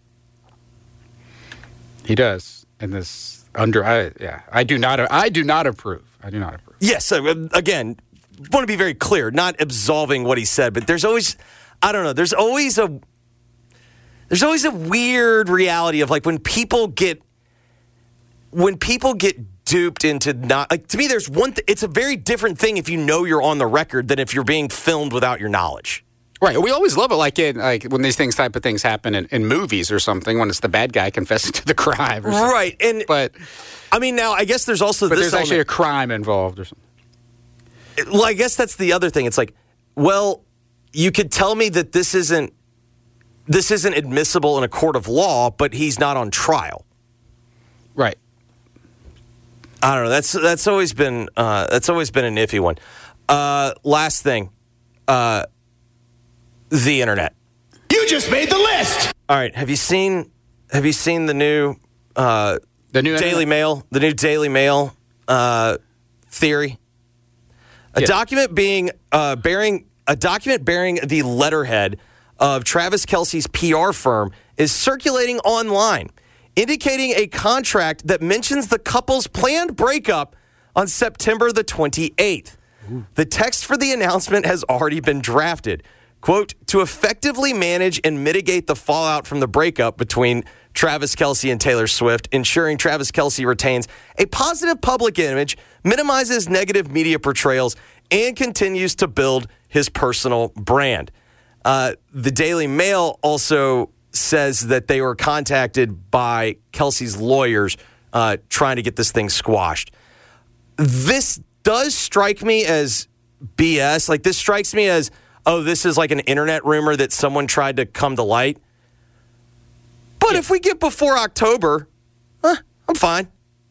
He does. And this under, I, yeah, I do not, I do not approve. I do not approve. Yes. So, again, want to be very clear, not absolving what he said, but there's always, I don't know, there's always a, there's always a weird reality of like when people get, when people get duped into not, like to me, there's one, th- it's a very different thing if you know you're on the record than if you're being filmed without your knowledge. Right. We always love it like in, like when these things type of things happen in, in movies or something, when it's the bad guy confessing to the crime. Or something. Right. And, but, I mean, now I guess there's also but this there's actually element. a crime involved or something. Well, I guess that's the other thing. It's like, well, you could tell me that this isn't, this isn't admissible in a court of law, but he's not on trial. Right. I don't know. That's that's always been uh, that's always been an iffy one. Uh, last thing, uh, the internet. You just made the list. All right. Have you seen Have you seen the new uh, the new Daily internet? Mail? The new Daily Mail uh, theory. A Yeah. document being uh, bearing a document bearing the letterhead of Travis Kelce's P R firm is circulating online, indicating a contract that mentions the couple's planned breakup on September the twenty-eighth. Ooh. The text for the announcement has already been drafted. Quote, to effectively manage and mitigate the fallout from the breakup between Travis Kelce and Taylor Swift, ensuring Travis Kelce retains a positive public image, minimizes negative media portrayals, and continues to build his personal brand. Uh, the Daily Mail also says that they were contacted by Kelce's lawyers uh, trying to get this thing squashed. This does strike me as B S. Like, this strikes me as, oh, this is like an internet rumor that someone tried to come to light. But yeah. if we get before October, eh, I'm fine.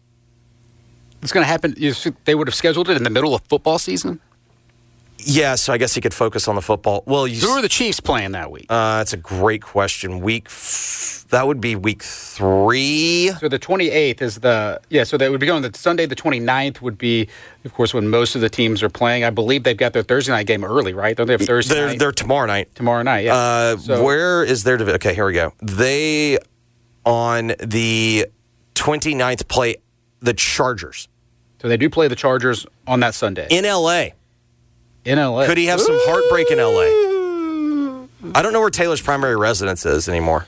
It's going to happen. You, they would have scheduled it in the middle of football season? Yeah, so I guess he could focus on the football. Well, you, who are the Chiefs playing that week? Uh, that's a great question. Week f- that would be week three. So the twenty-eighth is the yeah. So that would be going. The Sunday, the twenty-ninth would be, of course, when most of the teams are playing. I believe they've got their Thursday night game early, right? Don't they have Thursday? They're, night? they're tomorrow night. Tomorrow night, yeah. Uh, so, where is their division? Okay, here we go. They on the twenty-ninth play the Chargers. So they do play the Chargers on that Sunday in L A. In L A. Could he have some heartbreak in L A? I don't know where Taylor's primary residence is anymore.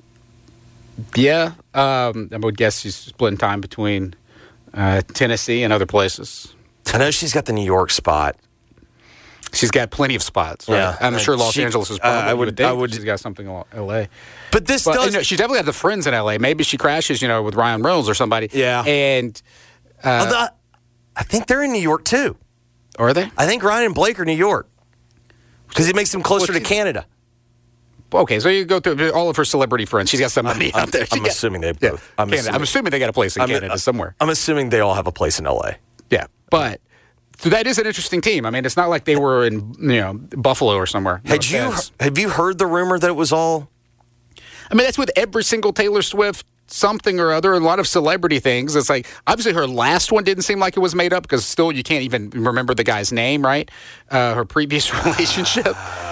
Yeah. Um, I would guess she's splitting time between uh, Tennessee and other places. I know she's got the New York spot. She's got plenty of spots. Right? Yeah. I'm sure Los she, Angeles is probably. Uh, I would. would think I would. She's got something in L A. But this but, does. You know, she definitely has the friends in L A. Maybe she crashes, you know, with Ryan Reynolds or somebody. Yeah. And uh, oh, the, I think they're in New York too. Are they? I think Ryan and Blake are New York because it makes them closer well, to Canada. Okay, so you go through all of her celebrity friends. She's got somebody I'm, out there. I'm got, assuming they both. Yeah, I'm, Canada. assuming, I'm assuming they got a place in I'm, Canada uh, somewhere. I'm assuming they all have a place in L A. Yeah, but so that is an interesting team. I mean, it's not like they were in you know Buffalo or somewhere. Had you offense. have you heard the rumor that it was all? I mean, that's with every single Taylor Swift something or other, a lot of celebrity things. It's like, obviously her last one didn't seem like it was made up because still you can't even remember the guy's name, right? Uh, her previous relationship.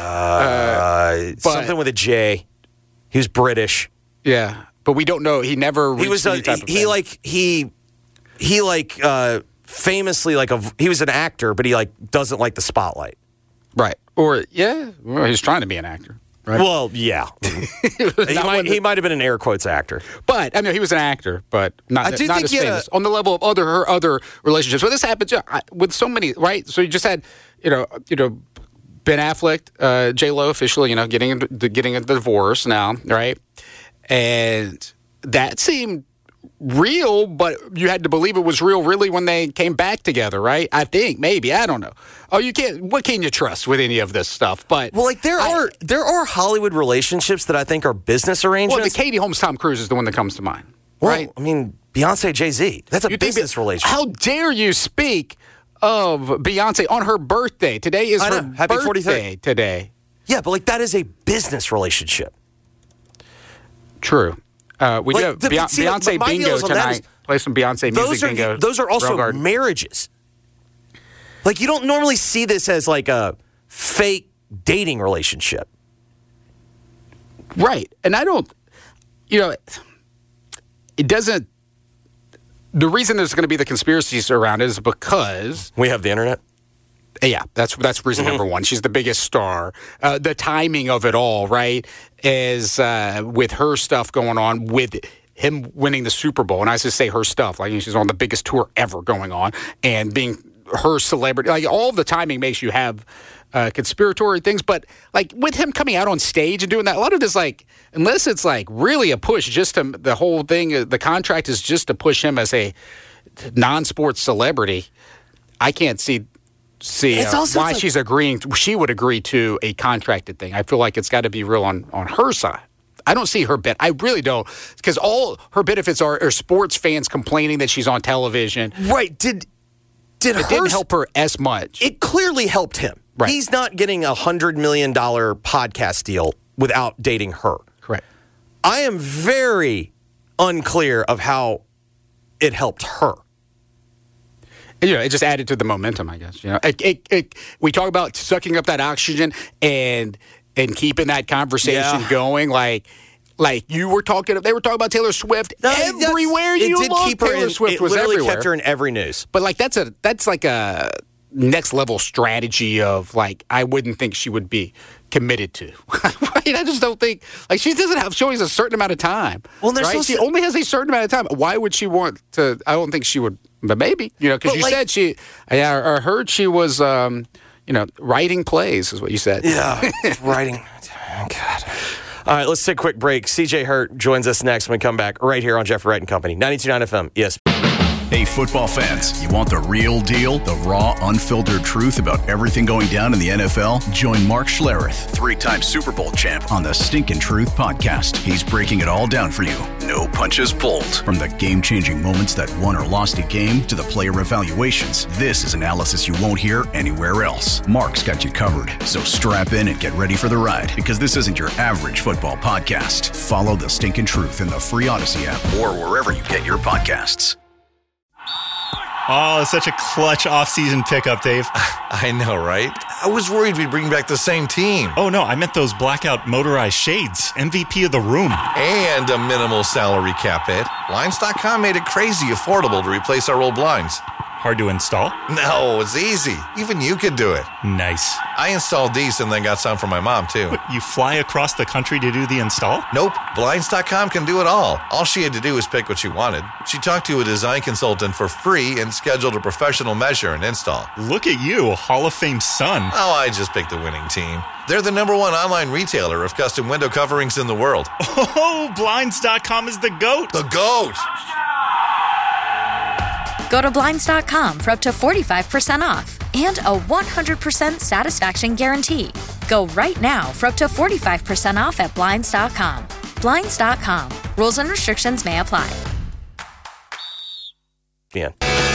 Uh, uh, something with a J. He was British. Yeah, but we don't know. He never reached he was any a, type of he thing. like he he like uh, famously like a he was an actor, but he like doesn't like the spotlight. Right. Or yeah, well, he's trying to be an actor. Right? Well, yeah. he, might, he might have been an air quotes actor. But, I mean, he was an actor, but not, I do not think as you famous. On the level of other her other relationships. Well, this happens yeah, I, with so many, right? So you just had, you know, you know, Ben Affleck, uh, J-Lo officially, you know, getting a, getting a divorce now, right? And that seemed real, but you had to believe it was real really when they came back together, right? I think, maybe, I don't know. Oh, you can't, what can you trust with any of this stuff? But well, like there I, are there are Hollywood relationships that I think are business arrangements. Well, the Katie Holmes, Tom Cruise is the one that comes to mind, well, right? I mean, Beyonce, Jay-Z, that's a you business relationship. How dare you speak of Beyonce on her birthday? Today is her Happy birthday forty-third today. Yeah, but like that is a business relationship. True. Uh, we like, do have the, Beyonce, see, Beyonce bingo tonight. Is, Play some Beyonce music those are, bingo. Those are also marriages. Like, you don't normally see this as like a fake dating relationship. Right. And I don't, you know, it doesn't, the reason there's going to be the conspiracies around it is because we have the internet. Yeah, that's that's reason mm-hmm. number one. She's the biggest star. Uh, the timing of it all, right, is uh, with her stuff going on, with him winning the Super Bowl. And I just say her stuff, like she's on the biggest tour ever going on, and being her celebrity. Like all the timing makes you have uh, conspiratory things. But like with him coming out on stage and doing that, a lot of this, like, unless it's like really a push, just to the whole thing, the contract is just to push him as a non-sports celebrity. I can't see. See uh, why like, she's agreeing. She would agree to a contracted thing. I feel like it's got to be real on, on her side. I don't see her bit. I really don't, because all her benefits are, are sports fans complaining that she's on television. Right? Did did it her, didn't help her as much? It clearly helped him. Right. He's not getting a hundred million dollar podcast deal without dating her. Correct. I am very unclear of how it helped her. You know, it just added to the momentum, I guess. You know, it, it, it, we talk about sucking up that oxygen and and keeping that conversation yeah. going. Like, like you were talking, they were talking about Taylor Swift no, everywhere. It you did look, keep her. Taylor In, Swift it was literally everywhere. kept her in every news. But like that's a that's like a next level strategy of like I wouldn't think she would be committed to. Right? I just don't think like she doesn't have. She only has a certain amount of time. Well, there's right? She only has a certain amount of time. Why would she want to? I don't think she would. But maybe, you know, because you like, said she, I, I heard she was, um, you know, writing plays is what you said. Yeah, writing. Oh, God. All right, let's take a quick break. C J Hurt joins us next when we come back right here on Jeffrey Wright and Company, ninety-two point nine F M, E S P N. Hey, football fans, you want the real deal, the raw, unfiltered truth about everything going down in the N F L? Join Mark Schlereth, three-time Super Bowl champ, on the Stinkin' Truth podcast. He's breaking it all down for you. No punches pulled. From the game-changing moments that won or lost a game to the player evaluations, this is analysis you won't hear anywhere else. Mark's got you covered, so strap in and get ready for the ride, because this isn't your average football podcast. Follow the Stinkin' Truth in the free Odyssey app or wherever you get your podcasts. Oh, such a clutch off-season pickup, Dave. I know, right? I was worried we'd bring back the same team. Oh, no, I meant those blackout motorized shades. M V P of the room. And a minimal salary cap hit. Blinds dot com made it crazy affordable to replace our old blinds. Hard to install? No, it's easy. Even you could do it. Nice. I installed these and then got some for my mom, too. What, you fly across the country to do the install? Nope. Blinds dot com can do it all. All she had to do was pick what she wanted. She talked to a design consultant for free and scheduled a professional measure and install. Look at you, Hall of Fame son. Oh, I just picked the winning team. They're the number one online retailer of custom window coverings in the world. Oh, Blinds dot com is the GOAT. The GOAT! Go to Blinds dot com for up to forty-five percent off and a one hundred percent satisfaction guarantee. Go right now for up to forty-five percent off at Blinds dot com. Blinds dot com. Rules and restrictions may apply. Yeah.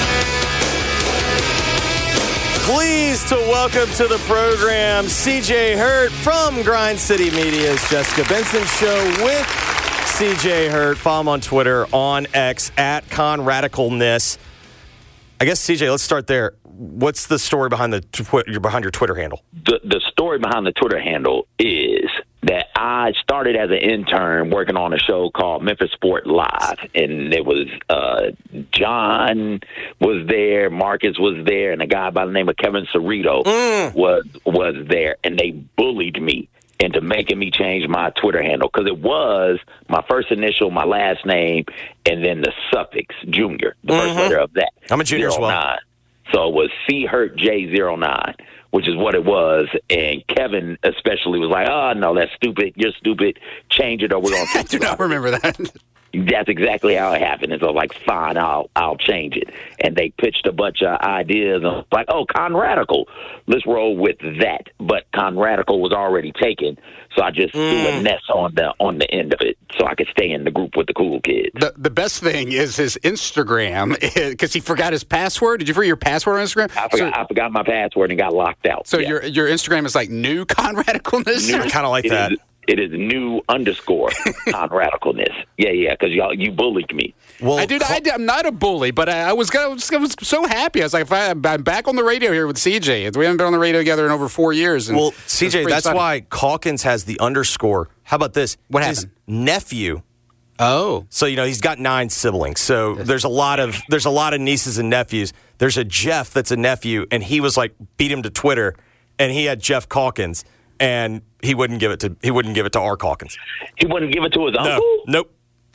Pleased to welcome to the program C J Hurt from Grind City Media's Jessica Benson Show with C J Hurt. Follow him on Twitter, on X, at ConRadicalness. I guess, C J, let's start there. What's the story behind the tw- behind your Twitter handle? The, the story behind the Twitter handle is that I started as an intern working on a show called Memphis Sport Live, and it was uh, John was there, Marcus was there, and a guy by the name of Kevin Cerrito mm. was was there, and they bullied me into making me change my Twitter handle because it was my first initial, my last name, and then the suffix junior, the mm-hmm. first letter of that. I'm a junior as well. nine. So it was C Hurt J zero nine, which is what it was. And Kevin especially was like, "Oh no, that's stupid. You're stupid. Change it, or we're gonna." I do not remember that. That's exactly how it happened. And so I was like, fine, I'll I'll change it. And they pitched a bunch of ideas. And I was like, oh, ConRadical. Let's roll with that. But ConRadical was already taken, so I just mm. threw a Ness on the on the end of it so I could stay in the group with the cool kids. The the best thing is his Instagram, because he forgot his password. Did you forget your password on Instagram? I forgot, so, I forgot my password and got locked out. So yeah. your your Instagram is like new ConRadicalness? New, kind of like it that. Is, It is new underscore non-radicalness. Yeah, yeah, because y'all you bullied me. Well, I did. I, I'm not a bully, but I, I was. I was, I was so happy. I was like, if I, I'm back on the radio here with C J. We haven't been on the radio together in over four years. And well, C J, that's exciting. why Calkins has the underscore. How about this? What His happened? nephew. Oh, so you know he's got nine siblings. So there's a lot of there's a lot of nieces and nephews. There's a Jeff that's a nephew, and he was like beat him to Twitter, and he had Jeff Calkins, and he wouldn't give it to he wouldn't give it to our Calkins. He wouldn't give it to his No. uncle? Nope.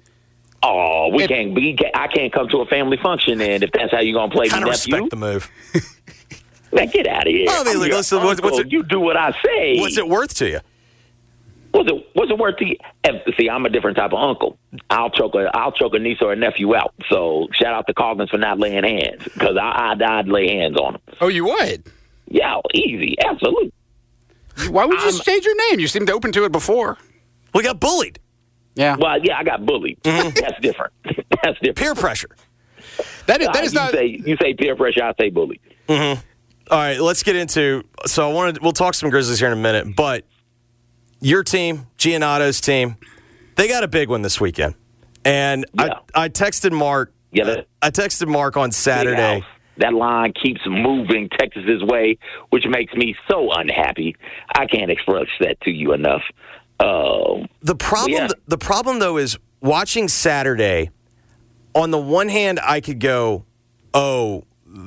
Oh, we can't, we can't. I can't come to a family function then if that's how you're gonna play Kind me of nephew. respect the move. Man, get out of here. I mean, I'm like, your listen, what's- what's uncle. it- You do what I say. What's it worth to you? What's it, what's it worth to you? And, see, I'm a different type of uncle. I'll choke a I'll choke a niece or a nephew out. So shout out to Coggins for not laying hands because I, I'd, I'd lay hands on them. Oh, you would? Yeah, easy, absolutely. Why would you just change your name? You seemed open to it before. We got bullied. Yeah. Well, yeah, I got bullied. That's different. That's different. Peer pressure. That is, that is you not. Say, you say peer pressure, I say bullied. Mm-hmm. All right, let's get into. So I wanted. We'll talk some Grizzlies here in a minute, but your team, Giannotto's team, they got a big one this weekend, and Yeah. I I texted Mark. Yeah, that- I texted Mark on Saturday. Big house. That line keeps moving Texas's way, which makes me so unhappy. I can't express that to you enough. Um, The problem, yeah. the problem though, is watching Saturday. On the one hand, I could go, "Oh,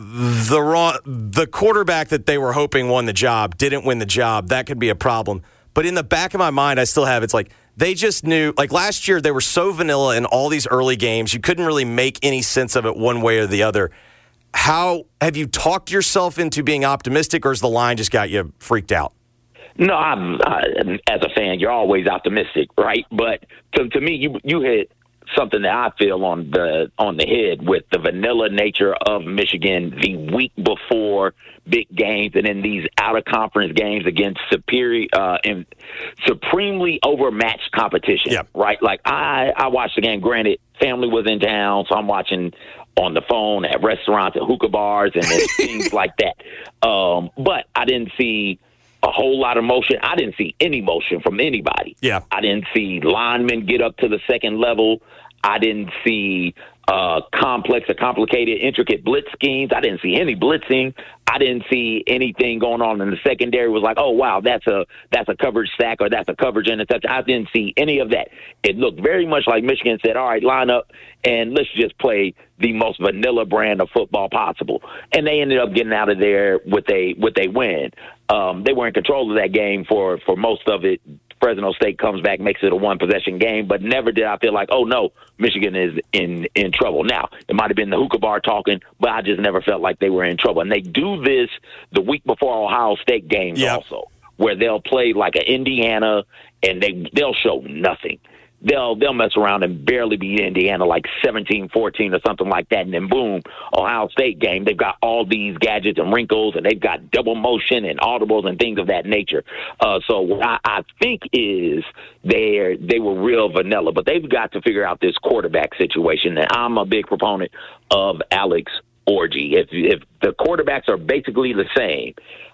the wrong, the quarterback that they were hoping won the job didn't win the job. That could be a problem." But in the back of my mind, I still have it's like they just knew. Like last year, they were so vanilla in all these early games. You couldn't really make any sense of it one way or the other. How have you talked yourself into being optimistic, or has the line just got you freaked out? No, I'm I, as a fan, you're always optimistic, right? But to, to me, you you hit something that I feel on the on the head with the vanilla nature of Michigan the week before big games, and in these out of conference games against superior uh, and supremely overmatched competition, Yep. right? Like I I watched the game. Granted, family was in town, so I'm watching on the phone at restaurants, at hookah bars, and things like that. Um, but I didn't see a whole lot of motion. I didn't see any motion from anybody. Yeah. I didn't see linemen get up to the second level. I didn't see uh, complex or complicated, intricate blitz schemes. I didn't see any blitzing. I didn't see anything going on in the secondary. It was like, oh, wow, that's a that's a coverage sack or that's a coverage interception. I didn't see any of that. It looked very much like Michigan said, all right, line up and let's just play the most vanilla brand of football possible. And they ended up getting out of there with a with a win. Um, they were in control of that game for, for most of it. Fresno State comes back, makes it a one-possession game, but never did I feel like, oh, no, Michigan is in, in trouble. Now, it might have been the hookah bar talking, but I just never felt like they were in trouble. And they do this the week before Ohio State games Yep. also, where they'll play like an Indiana, and they, they'll show nothing. They'll they'll mess around and barely beat Indiana like seventeen fourteen or something like that. And then, boom, Ohio State game, they've got all these gadgets and wrinkles, and they've got double motion and audibles and things of that nature. Uh, so what I, I think is they they were real vanilla, but they've got to figure out this quarterback situation. And I'm a big proponent of Alex Orji. If, if the quarterbacks are basically the same,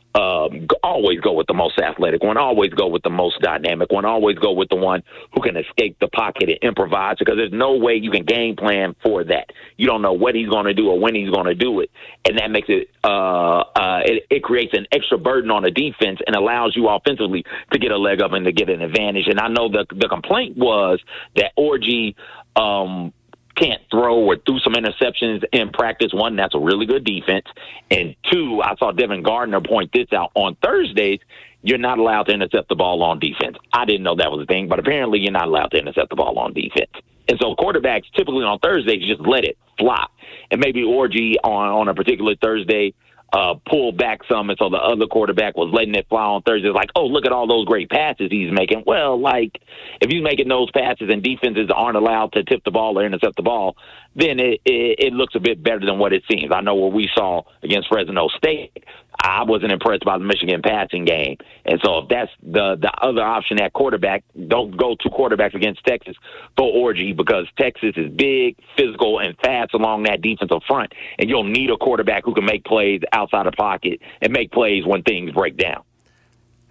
Um, always go with the most athletic one, always go with the most dynamic one, always go with the one who can escape the pocket and improvise, because there's no way you can game plan for that. You don't know what he's going to do or when he's going to do it, and that makes it, uh, uh, it, it creates an extra burden on the defense and allows you offensively to get a leg up and to get an advantage. And I know the, the complaint was that Orji, um, can't throw or threw some interceptions in practice. One, that's a really good defense. And two, I saw Devin Gardner point this out on Thursdays. You're not allowed to intercept the ball on defense. I didn't know that was a thing, but apparently you're not allowed to intercept the ball on defense. And so quarterbacks typically on Thursdays just let it fly. And maybe Orji on, on a particular Thursday uh, pulled back some, and so the other quarterback was letting it fly on Thursday. Like, oh, look at all those great passes he's making. Well, like, if he's making those passes and defenses aren't allowed to tip the ball or intercept the ball, then it, it, it looks a bit better than what it seems. I know what we saw against Fresno State. I wasn't impressed by the Michigan passing game. And so if that's the, the other option at quarterback, don't go two quarterbacks against Texas. Go Orji, because Texas is big, physical, and fast along that defensive front. And you'll need a quarterback who can make plays outside the pocket and make plays when things break down.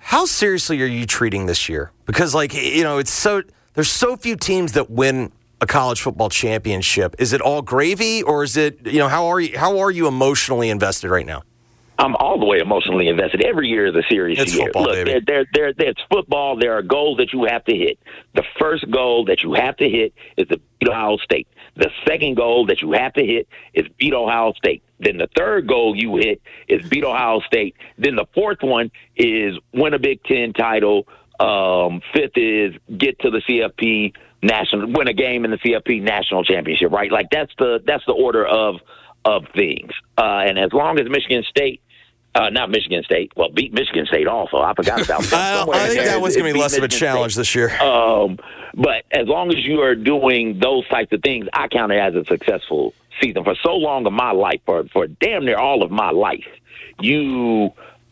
How seriously are you treating this year? Because, like, you know, it's so there's so few teams that win a college football championship. Is it all gravy, or is it, you know, how are you how are you emotionally invested right now? I'm all the way emotionally invested. Every year is a serious it's year. Football, Look, baby. there, there, there, it's football. There are goals that you have to hit. The first goal that you have to hit is to beat Ohio State. The second goal that you have to hit is beat Ohio State. Then the third goal you hit is beat Ohio State. Then the fourth one is win a Big Ten title. Um, fifth is get to the C F P national, win a game in the C F P national championship. Right? Like that's the that's the order of of things. Uh, and as long as Michigan State. Uh, not Michigan State. Well, beat Michigan State also. I forgot about that. I think that one's going to be less of a challenge this year. Um, but as long as you are doing those types of things, I count it as a successful season. For so long of my life, for, for damn near all of my life, you,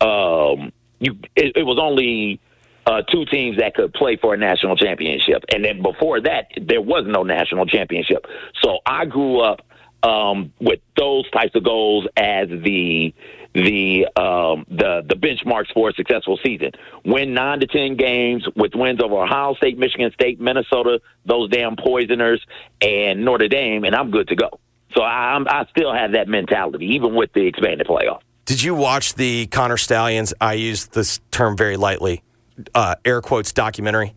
um, you, it, it was only uh, two teams that could play for a national championship. And then before that, there was no national championship. So I grew up um, with those types of goals as the the um, the the benchmarks for a successful season. Win nine to ten games with wins over Ohio State, Michigan State, Minnesota, those damn poisoners, and Notre Dame, and I'm good to go. So I, I'm, I still have that mentality, even with the expanded playoff. Did you watch the Connor Stallions, I use this term very lightly, uh, air quotes, documentary?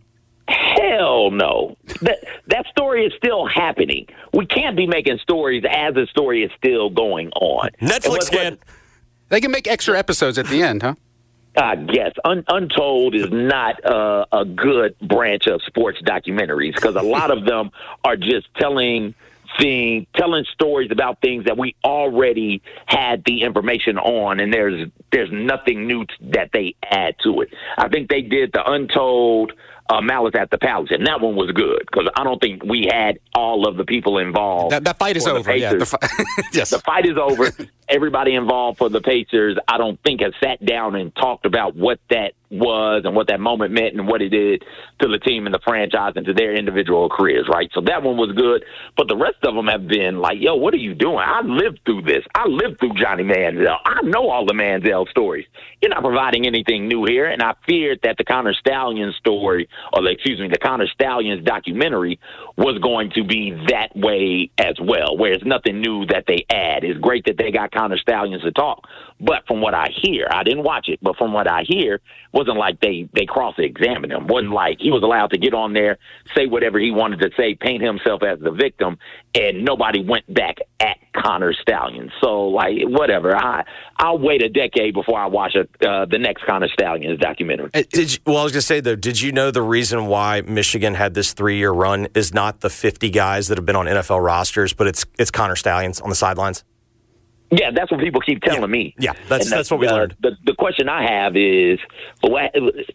Hell no. That that story is still happening. We can't be making stories as the story is still going on. Netflix can. They can make extra episodes at the end, huh? I guess. Un- Untold is not uh, a good branch of sports documentaries because a lot of them are just telling thing, telling stories about things that we already had the information on, and there's there's nothing new t- that they add to it. I think they did the Untold uh, Malice at the Palace, and that one was good because I don't think we had all of the people involved. That, that fight is over. Yeah, the, fi- yes. The fight is over. Everybody involved for the Pacers, I don't think, has sat down and talked about what that was and what that moment meant and what it did to the team and the franchise and to their individual careers, right? So that one was good. But the rest of them have been like, yo, what are you doing? I lived through this. I lived through Johnny Manziel. I know all the Manziel stories. You're not providing anything new here. And I feared that the Connor Stallions story, or the, excuse me, the Connor Stallions documentary was going to be that way as well, where it's nothing new that they add. It's great that they got Connor Stallions to talk. But from what I hear, I didn't watch it, but from what I hear, wasn't like they, they cross-examined him. Wasn't like he was allowed to get on there, say whatever he wanted to say, paint himself as the victim, and nobody went back at Connor Stallions. So, like, whatever. I, I'll wait a decade before I watch a, uh, the next Connor Stallions documentary. Did you, well, I was going to say, though, did you know the reason why Michigan had this three-year run is not the fifty guys that have been on N F L rosters, but it's it's Connor Stallions on the sidelines? Yeah, that's what people keep telling yeah. me. Yeah, that's the, that's what we the, learned. The, the question I have is, what,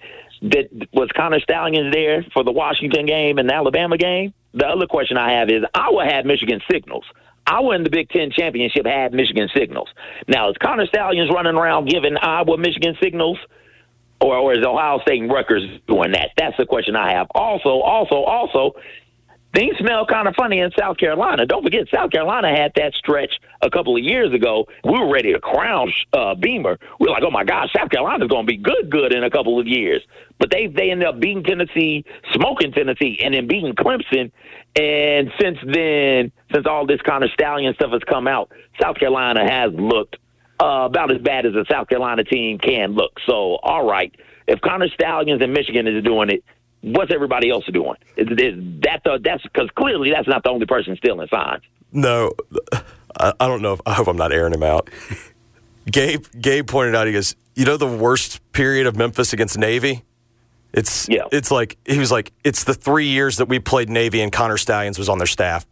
did, was Connor Stallions there for the Washington game and the Alabama game? The other question I have is, Iowa had Michigan signals. Iowa in the Big Ten championship had Michigan signals. Now, is Connor Stallions running around giving Iowa Michigan signals? Or, or is Ohio State and Rutgers doing that? That's the question I have. Also, also, also, things smell kind of funny in South Carolina. Don't forget, South Carolina had that stretch a couple of years ago. We were ready to crown uh, Beamer. We were like, oh, my gosh, South Carolina's going to be good, good in a couple of years. But they they ended up beating Tennessee, smoking Tennessee, and then beating Clemson. And since then, since all this Connor Stallion stuff has come out, South Carolina has looked uh, about as bad as a South Carolina team can look. So, all right, if Connor Stallions and Michigan is doing it, what's everybody else doing? Is, is that the, that's because clearly that's not the only person stealing signs. No, I, I don't know. If, I hope I'm not airing him out. Gabe Gabe pointed out, he goes, you know the worst period of Memphis against Navy? It's yeah. It's like, he was like, it's the three years that we played Navy and Connor Stallions was on their staff.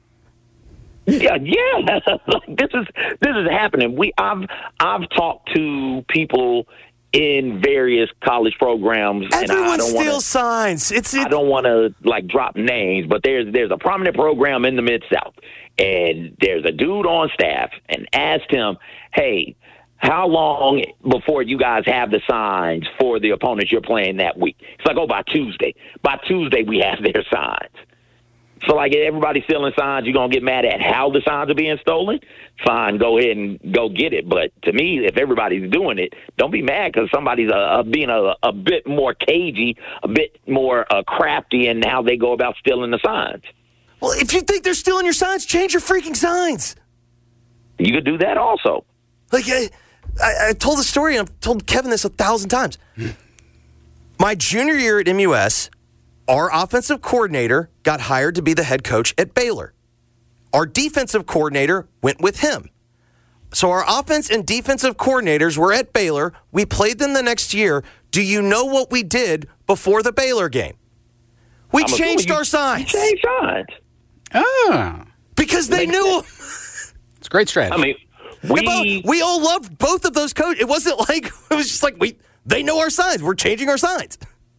Yeah, yeah. this is this is happening. We I've I've talked to people in various college programs, Everyone and I don't steals wanna, signs. It's it. I don't want to like drop names, but there's there's a prominent program in the Mid-South, and there's a dude on staff, and asked him, "Hey, how long before you guys have the signs for the opponents you're playing that week?" It's like, "Oh, by Tuesday. By Tuesday, we have their signs." So, like, if everybody's stealing signs, you're going to get mad at how the signs are being stolen? Fine, go ahead and go get it. But to me, if everybody's doing it, don't be mad because somebody's uh, uh, being a, a bit more cagey, a bit more uh, crafty in how they go about stealing the signs. Well, if you think they're stealing your signs, change your freaking signs. You could do that also. Like, I, I, I told the story, and I've told Kevin this a thousand times. My junior year at M U S, our offensive coordinator got hired to be the head coach at Baylor. Our defensive coordinator went with him. So our offense and defensive coordinators were at Baylor. We played them the next year. Do you know what we did before the Baylor game? We I'm changed you, our signs. You changed signs. Oh. Because they knew. It's a great strategy. I mean, we, we all loved both of those coaches. It wasn't like, it was just like, we. they know our signs. We're changing our signs.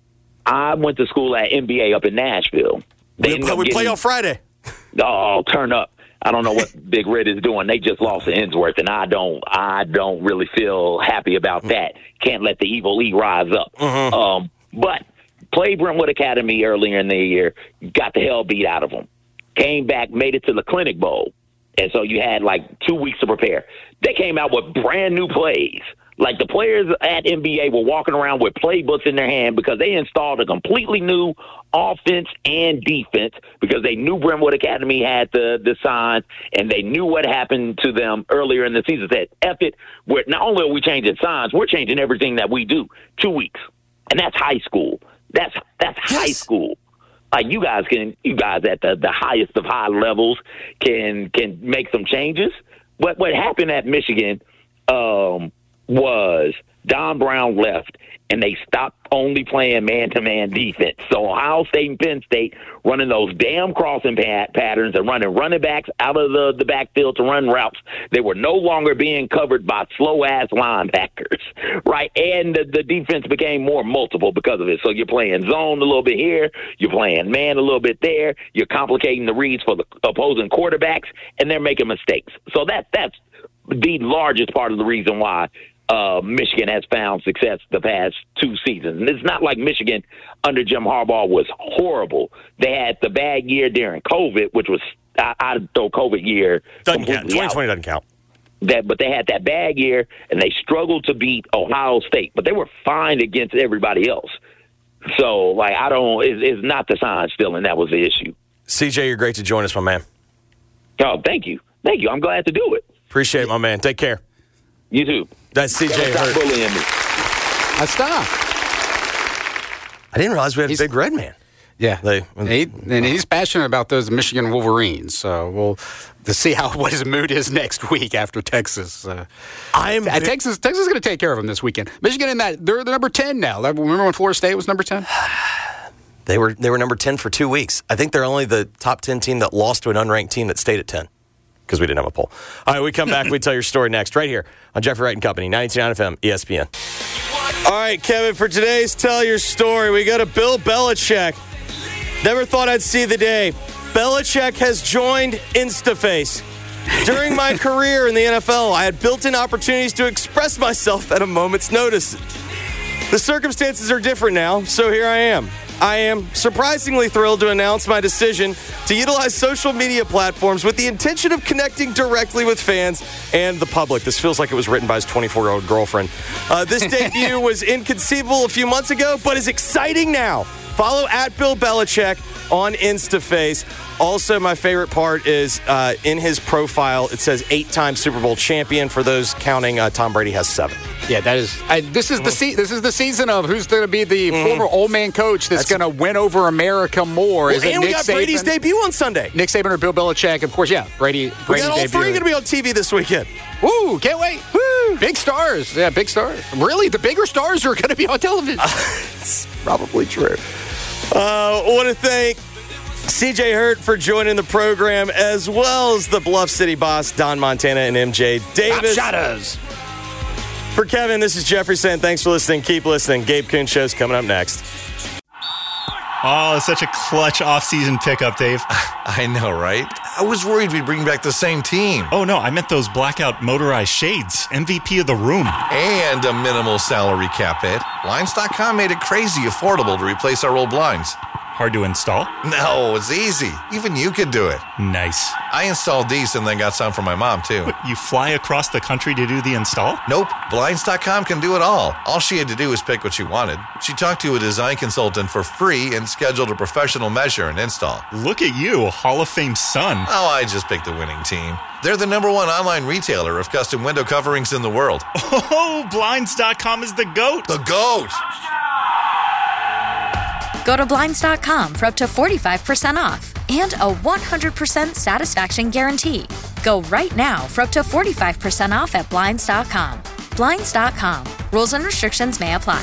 I went to school at N B A up in Nashville. They we we play on Friday. Oh, turn up. I don't know what Big Red is doing. They just lost to Innsworth, and I don't I don't really feel happy about that. Can't let the evil E rise up. Mm-hmm. Um, but played Brentwood Academy earlier in the year, got the hell beat out of them. Came back, made it to the Clinic Bowl. And so you had like two weeks to prepare. They came out with brand new plays. Like the players at N B A were walking around with playbooks in their hand because they installed a completely new offense and defense because they knew Brentwood Academy had the, the signs and they knew what happened to them earlier in the season. Said, F it, we're, not only are we changing signs, we're changing everything that we do. Two weeks. And that's high school. That's that's yes. high school. Like you guys can, you guys at the, the highest of high levels can can make some changes. What what happened at Michigan um, was Don Brown left, and they stopped only playing man-to-man defense. So Ohio State and Penn State running those damn crossing pat- patterns and running running backs out of the, the backfield to run routes. They were no longer being covered by slow-ass linebackers, right? And the, the defense became more multiple because of it. So you're playing zone a little bit here, you're playing man a little bit there, you're complicating the reads for the opposing quarterbacks, and they're making mistakes. So that that's the largest part of the reason why Uh, Michigan has found success the past two seasons. And it's not like Michigan under Jim Harbaugh was horrible. They had the bad year during COVID, which was, I, I'd throw COVID year. Doesn't count. twenty twenty out. Doesn't count. That, but they had that bad year, and they struggled to beat Ohio State. But they were fine against everybody else. So, like, I don't, it's, it's not the sign stealing. That was the issue. C J, you're great to join us, my man. Oh, thank you. Thank you. I'm glad to do it. Appreciate it, my man. Take care. You too. That's C J Stop Hurt. bullying me. I stopped. I didn't realize we had he's, a big red man. Yeah, they, and, he, and he's passionate about those Michigan Wolverines. So we'll to see how what his mood is next week after Texas. Uh, I'm uh, Texas. Texas is going to take care of him this weekend. Michigan in that they're the number ten now. Remember when Florida State was number ten? They were they were number ten for two weeks. I think they're only the top ten team that lost to an unranked team that stayed at ten. Because we didn't have a poll. All right, we come back. We tell your story next, right here on Jeffrey Wright and Company, ninety-two point nine F M, E S P N. All right, Kevin, for today's Tell Your Story, we go to Bill Belichick. Never thought I'd see the day. Belichick has joined InstaFace. During my career in the N F L, I had built-in opportunities to express myself at a moment's notice. The circumstances are different now, so here I am. I am surprisingly thrilled to announce my decision to utilize social media platforms with the intention of connecting directly with fans and the public. This feels like it was written by his twenty-four-year-old girlfriend. Uh, this debut was inconceivable a few months ago, but is exciting now. Follow at Bill Belichick on InstaFace. Also, my favorite part is uh, in his profile, it says eight-time Super Bowl champion. For those counting, uh, Tom Brady has seven. Yeah, that is. I, this is the se- This is the season of who's going to be the mm. former old man coach that's, that's going to win over America more. Well, is it and Nick we got Saban? Brady's debut on Sunday. Nick Saban or Bill Belichick? Of course, yeah. Brady. We Brady's got all debut. three going to be on T V this weekend. Woo! Can't wait. Woo! Big stars. Yeah, big stars. Really, the bigger stars are going to be on television. Uh, it's probably true. I uh, want to thank C J Hurt for joining the program, as well as the Bluff City boss, Don Montana and M J Davis. Shadows. For Kevin, this is Jeffrey saying thanks for listening. Keep listening. Gabe Kuhn Show's coming up next. Oh, such a clutch off-season pickup, Dave. I know, right? I was worried we'd bring back the same team. Oh, no, I meant those blackout motorized shades. M V P of the room. And a minimal salary cap hit. Blinds dot com made it crazy affordable to replace our old blinds. Hard to install? No, it's easy. Even you could do it. Nice. I installed these and then got some for my mom, too. But you fly across the country to do the install? Nope. Blinds dot com can do it all. All she had to do was pick what she wanted. She talked to a design consultant for free and scheduled a professional measure and install. Look at you, Hall of Fame son. Oh, I just picked the winning team. They're the number one online retailer of custom window coverings in the world. Oh, Blinds dot com is the GOAT. The GOAT! Go to Blinds dot com for up to forty-five percent off and a one hundred percent satisfaction guarantee. Go right now for up to forty-five percent off at Blinds dot com. Blinds dot com. Rules and restrictions may apply.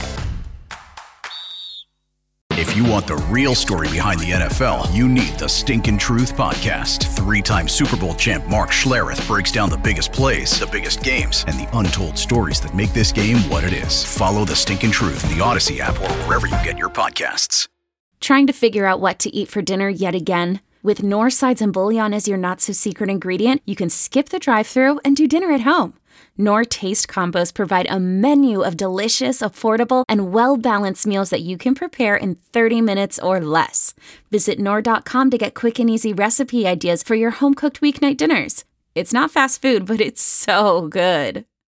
If you want the real story behind the N F L, you need the Stinkin' Truth Podcast. Three-time Super Bowl champ Mark Schlereth breaks down the biggest plays, the biggest games, and the untold stories that make this game what it is. Follow the Stinkin' Truth in the Odyssey app or wherever you get your podcasts. Trying to figure out what to eat for dinner yet again? With Knorr sides and bouillon as your not-so-secret ingredient, you can skip the drive-thru and do dinner at home. Knorr Taste Combos provide a menu of delicious, affordable, and well-balanced meals that you can prepare in thirty minutes or less. Visit Knorr dot com to get quick and easy recipe ideas for your home-cooked weeknight dinners. It's not fast food, but it's so good.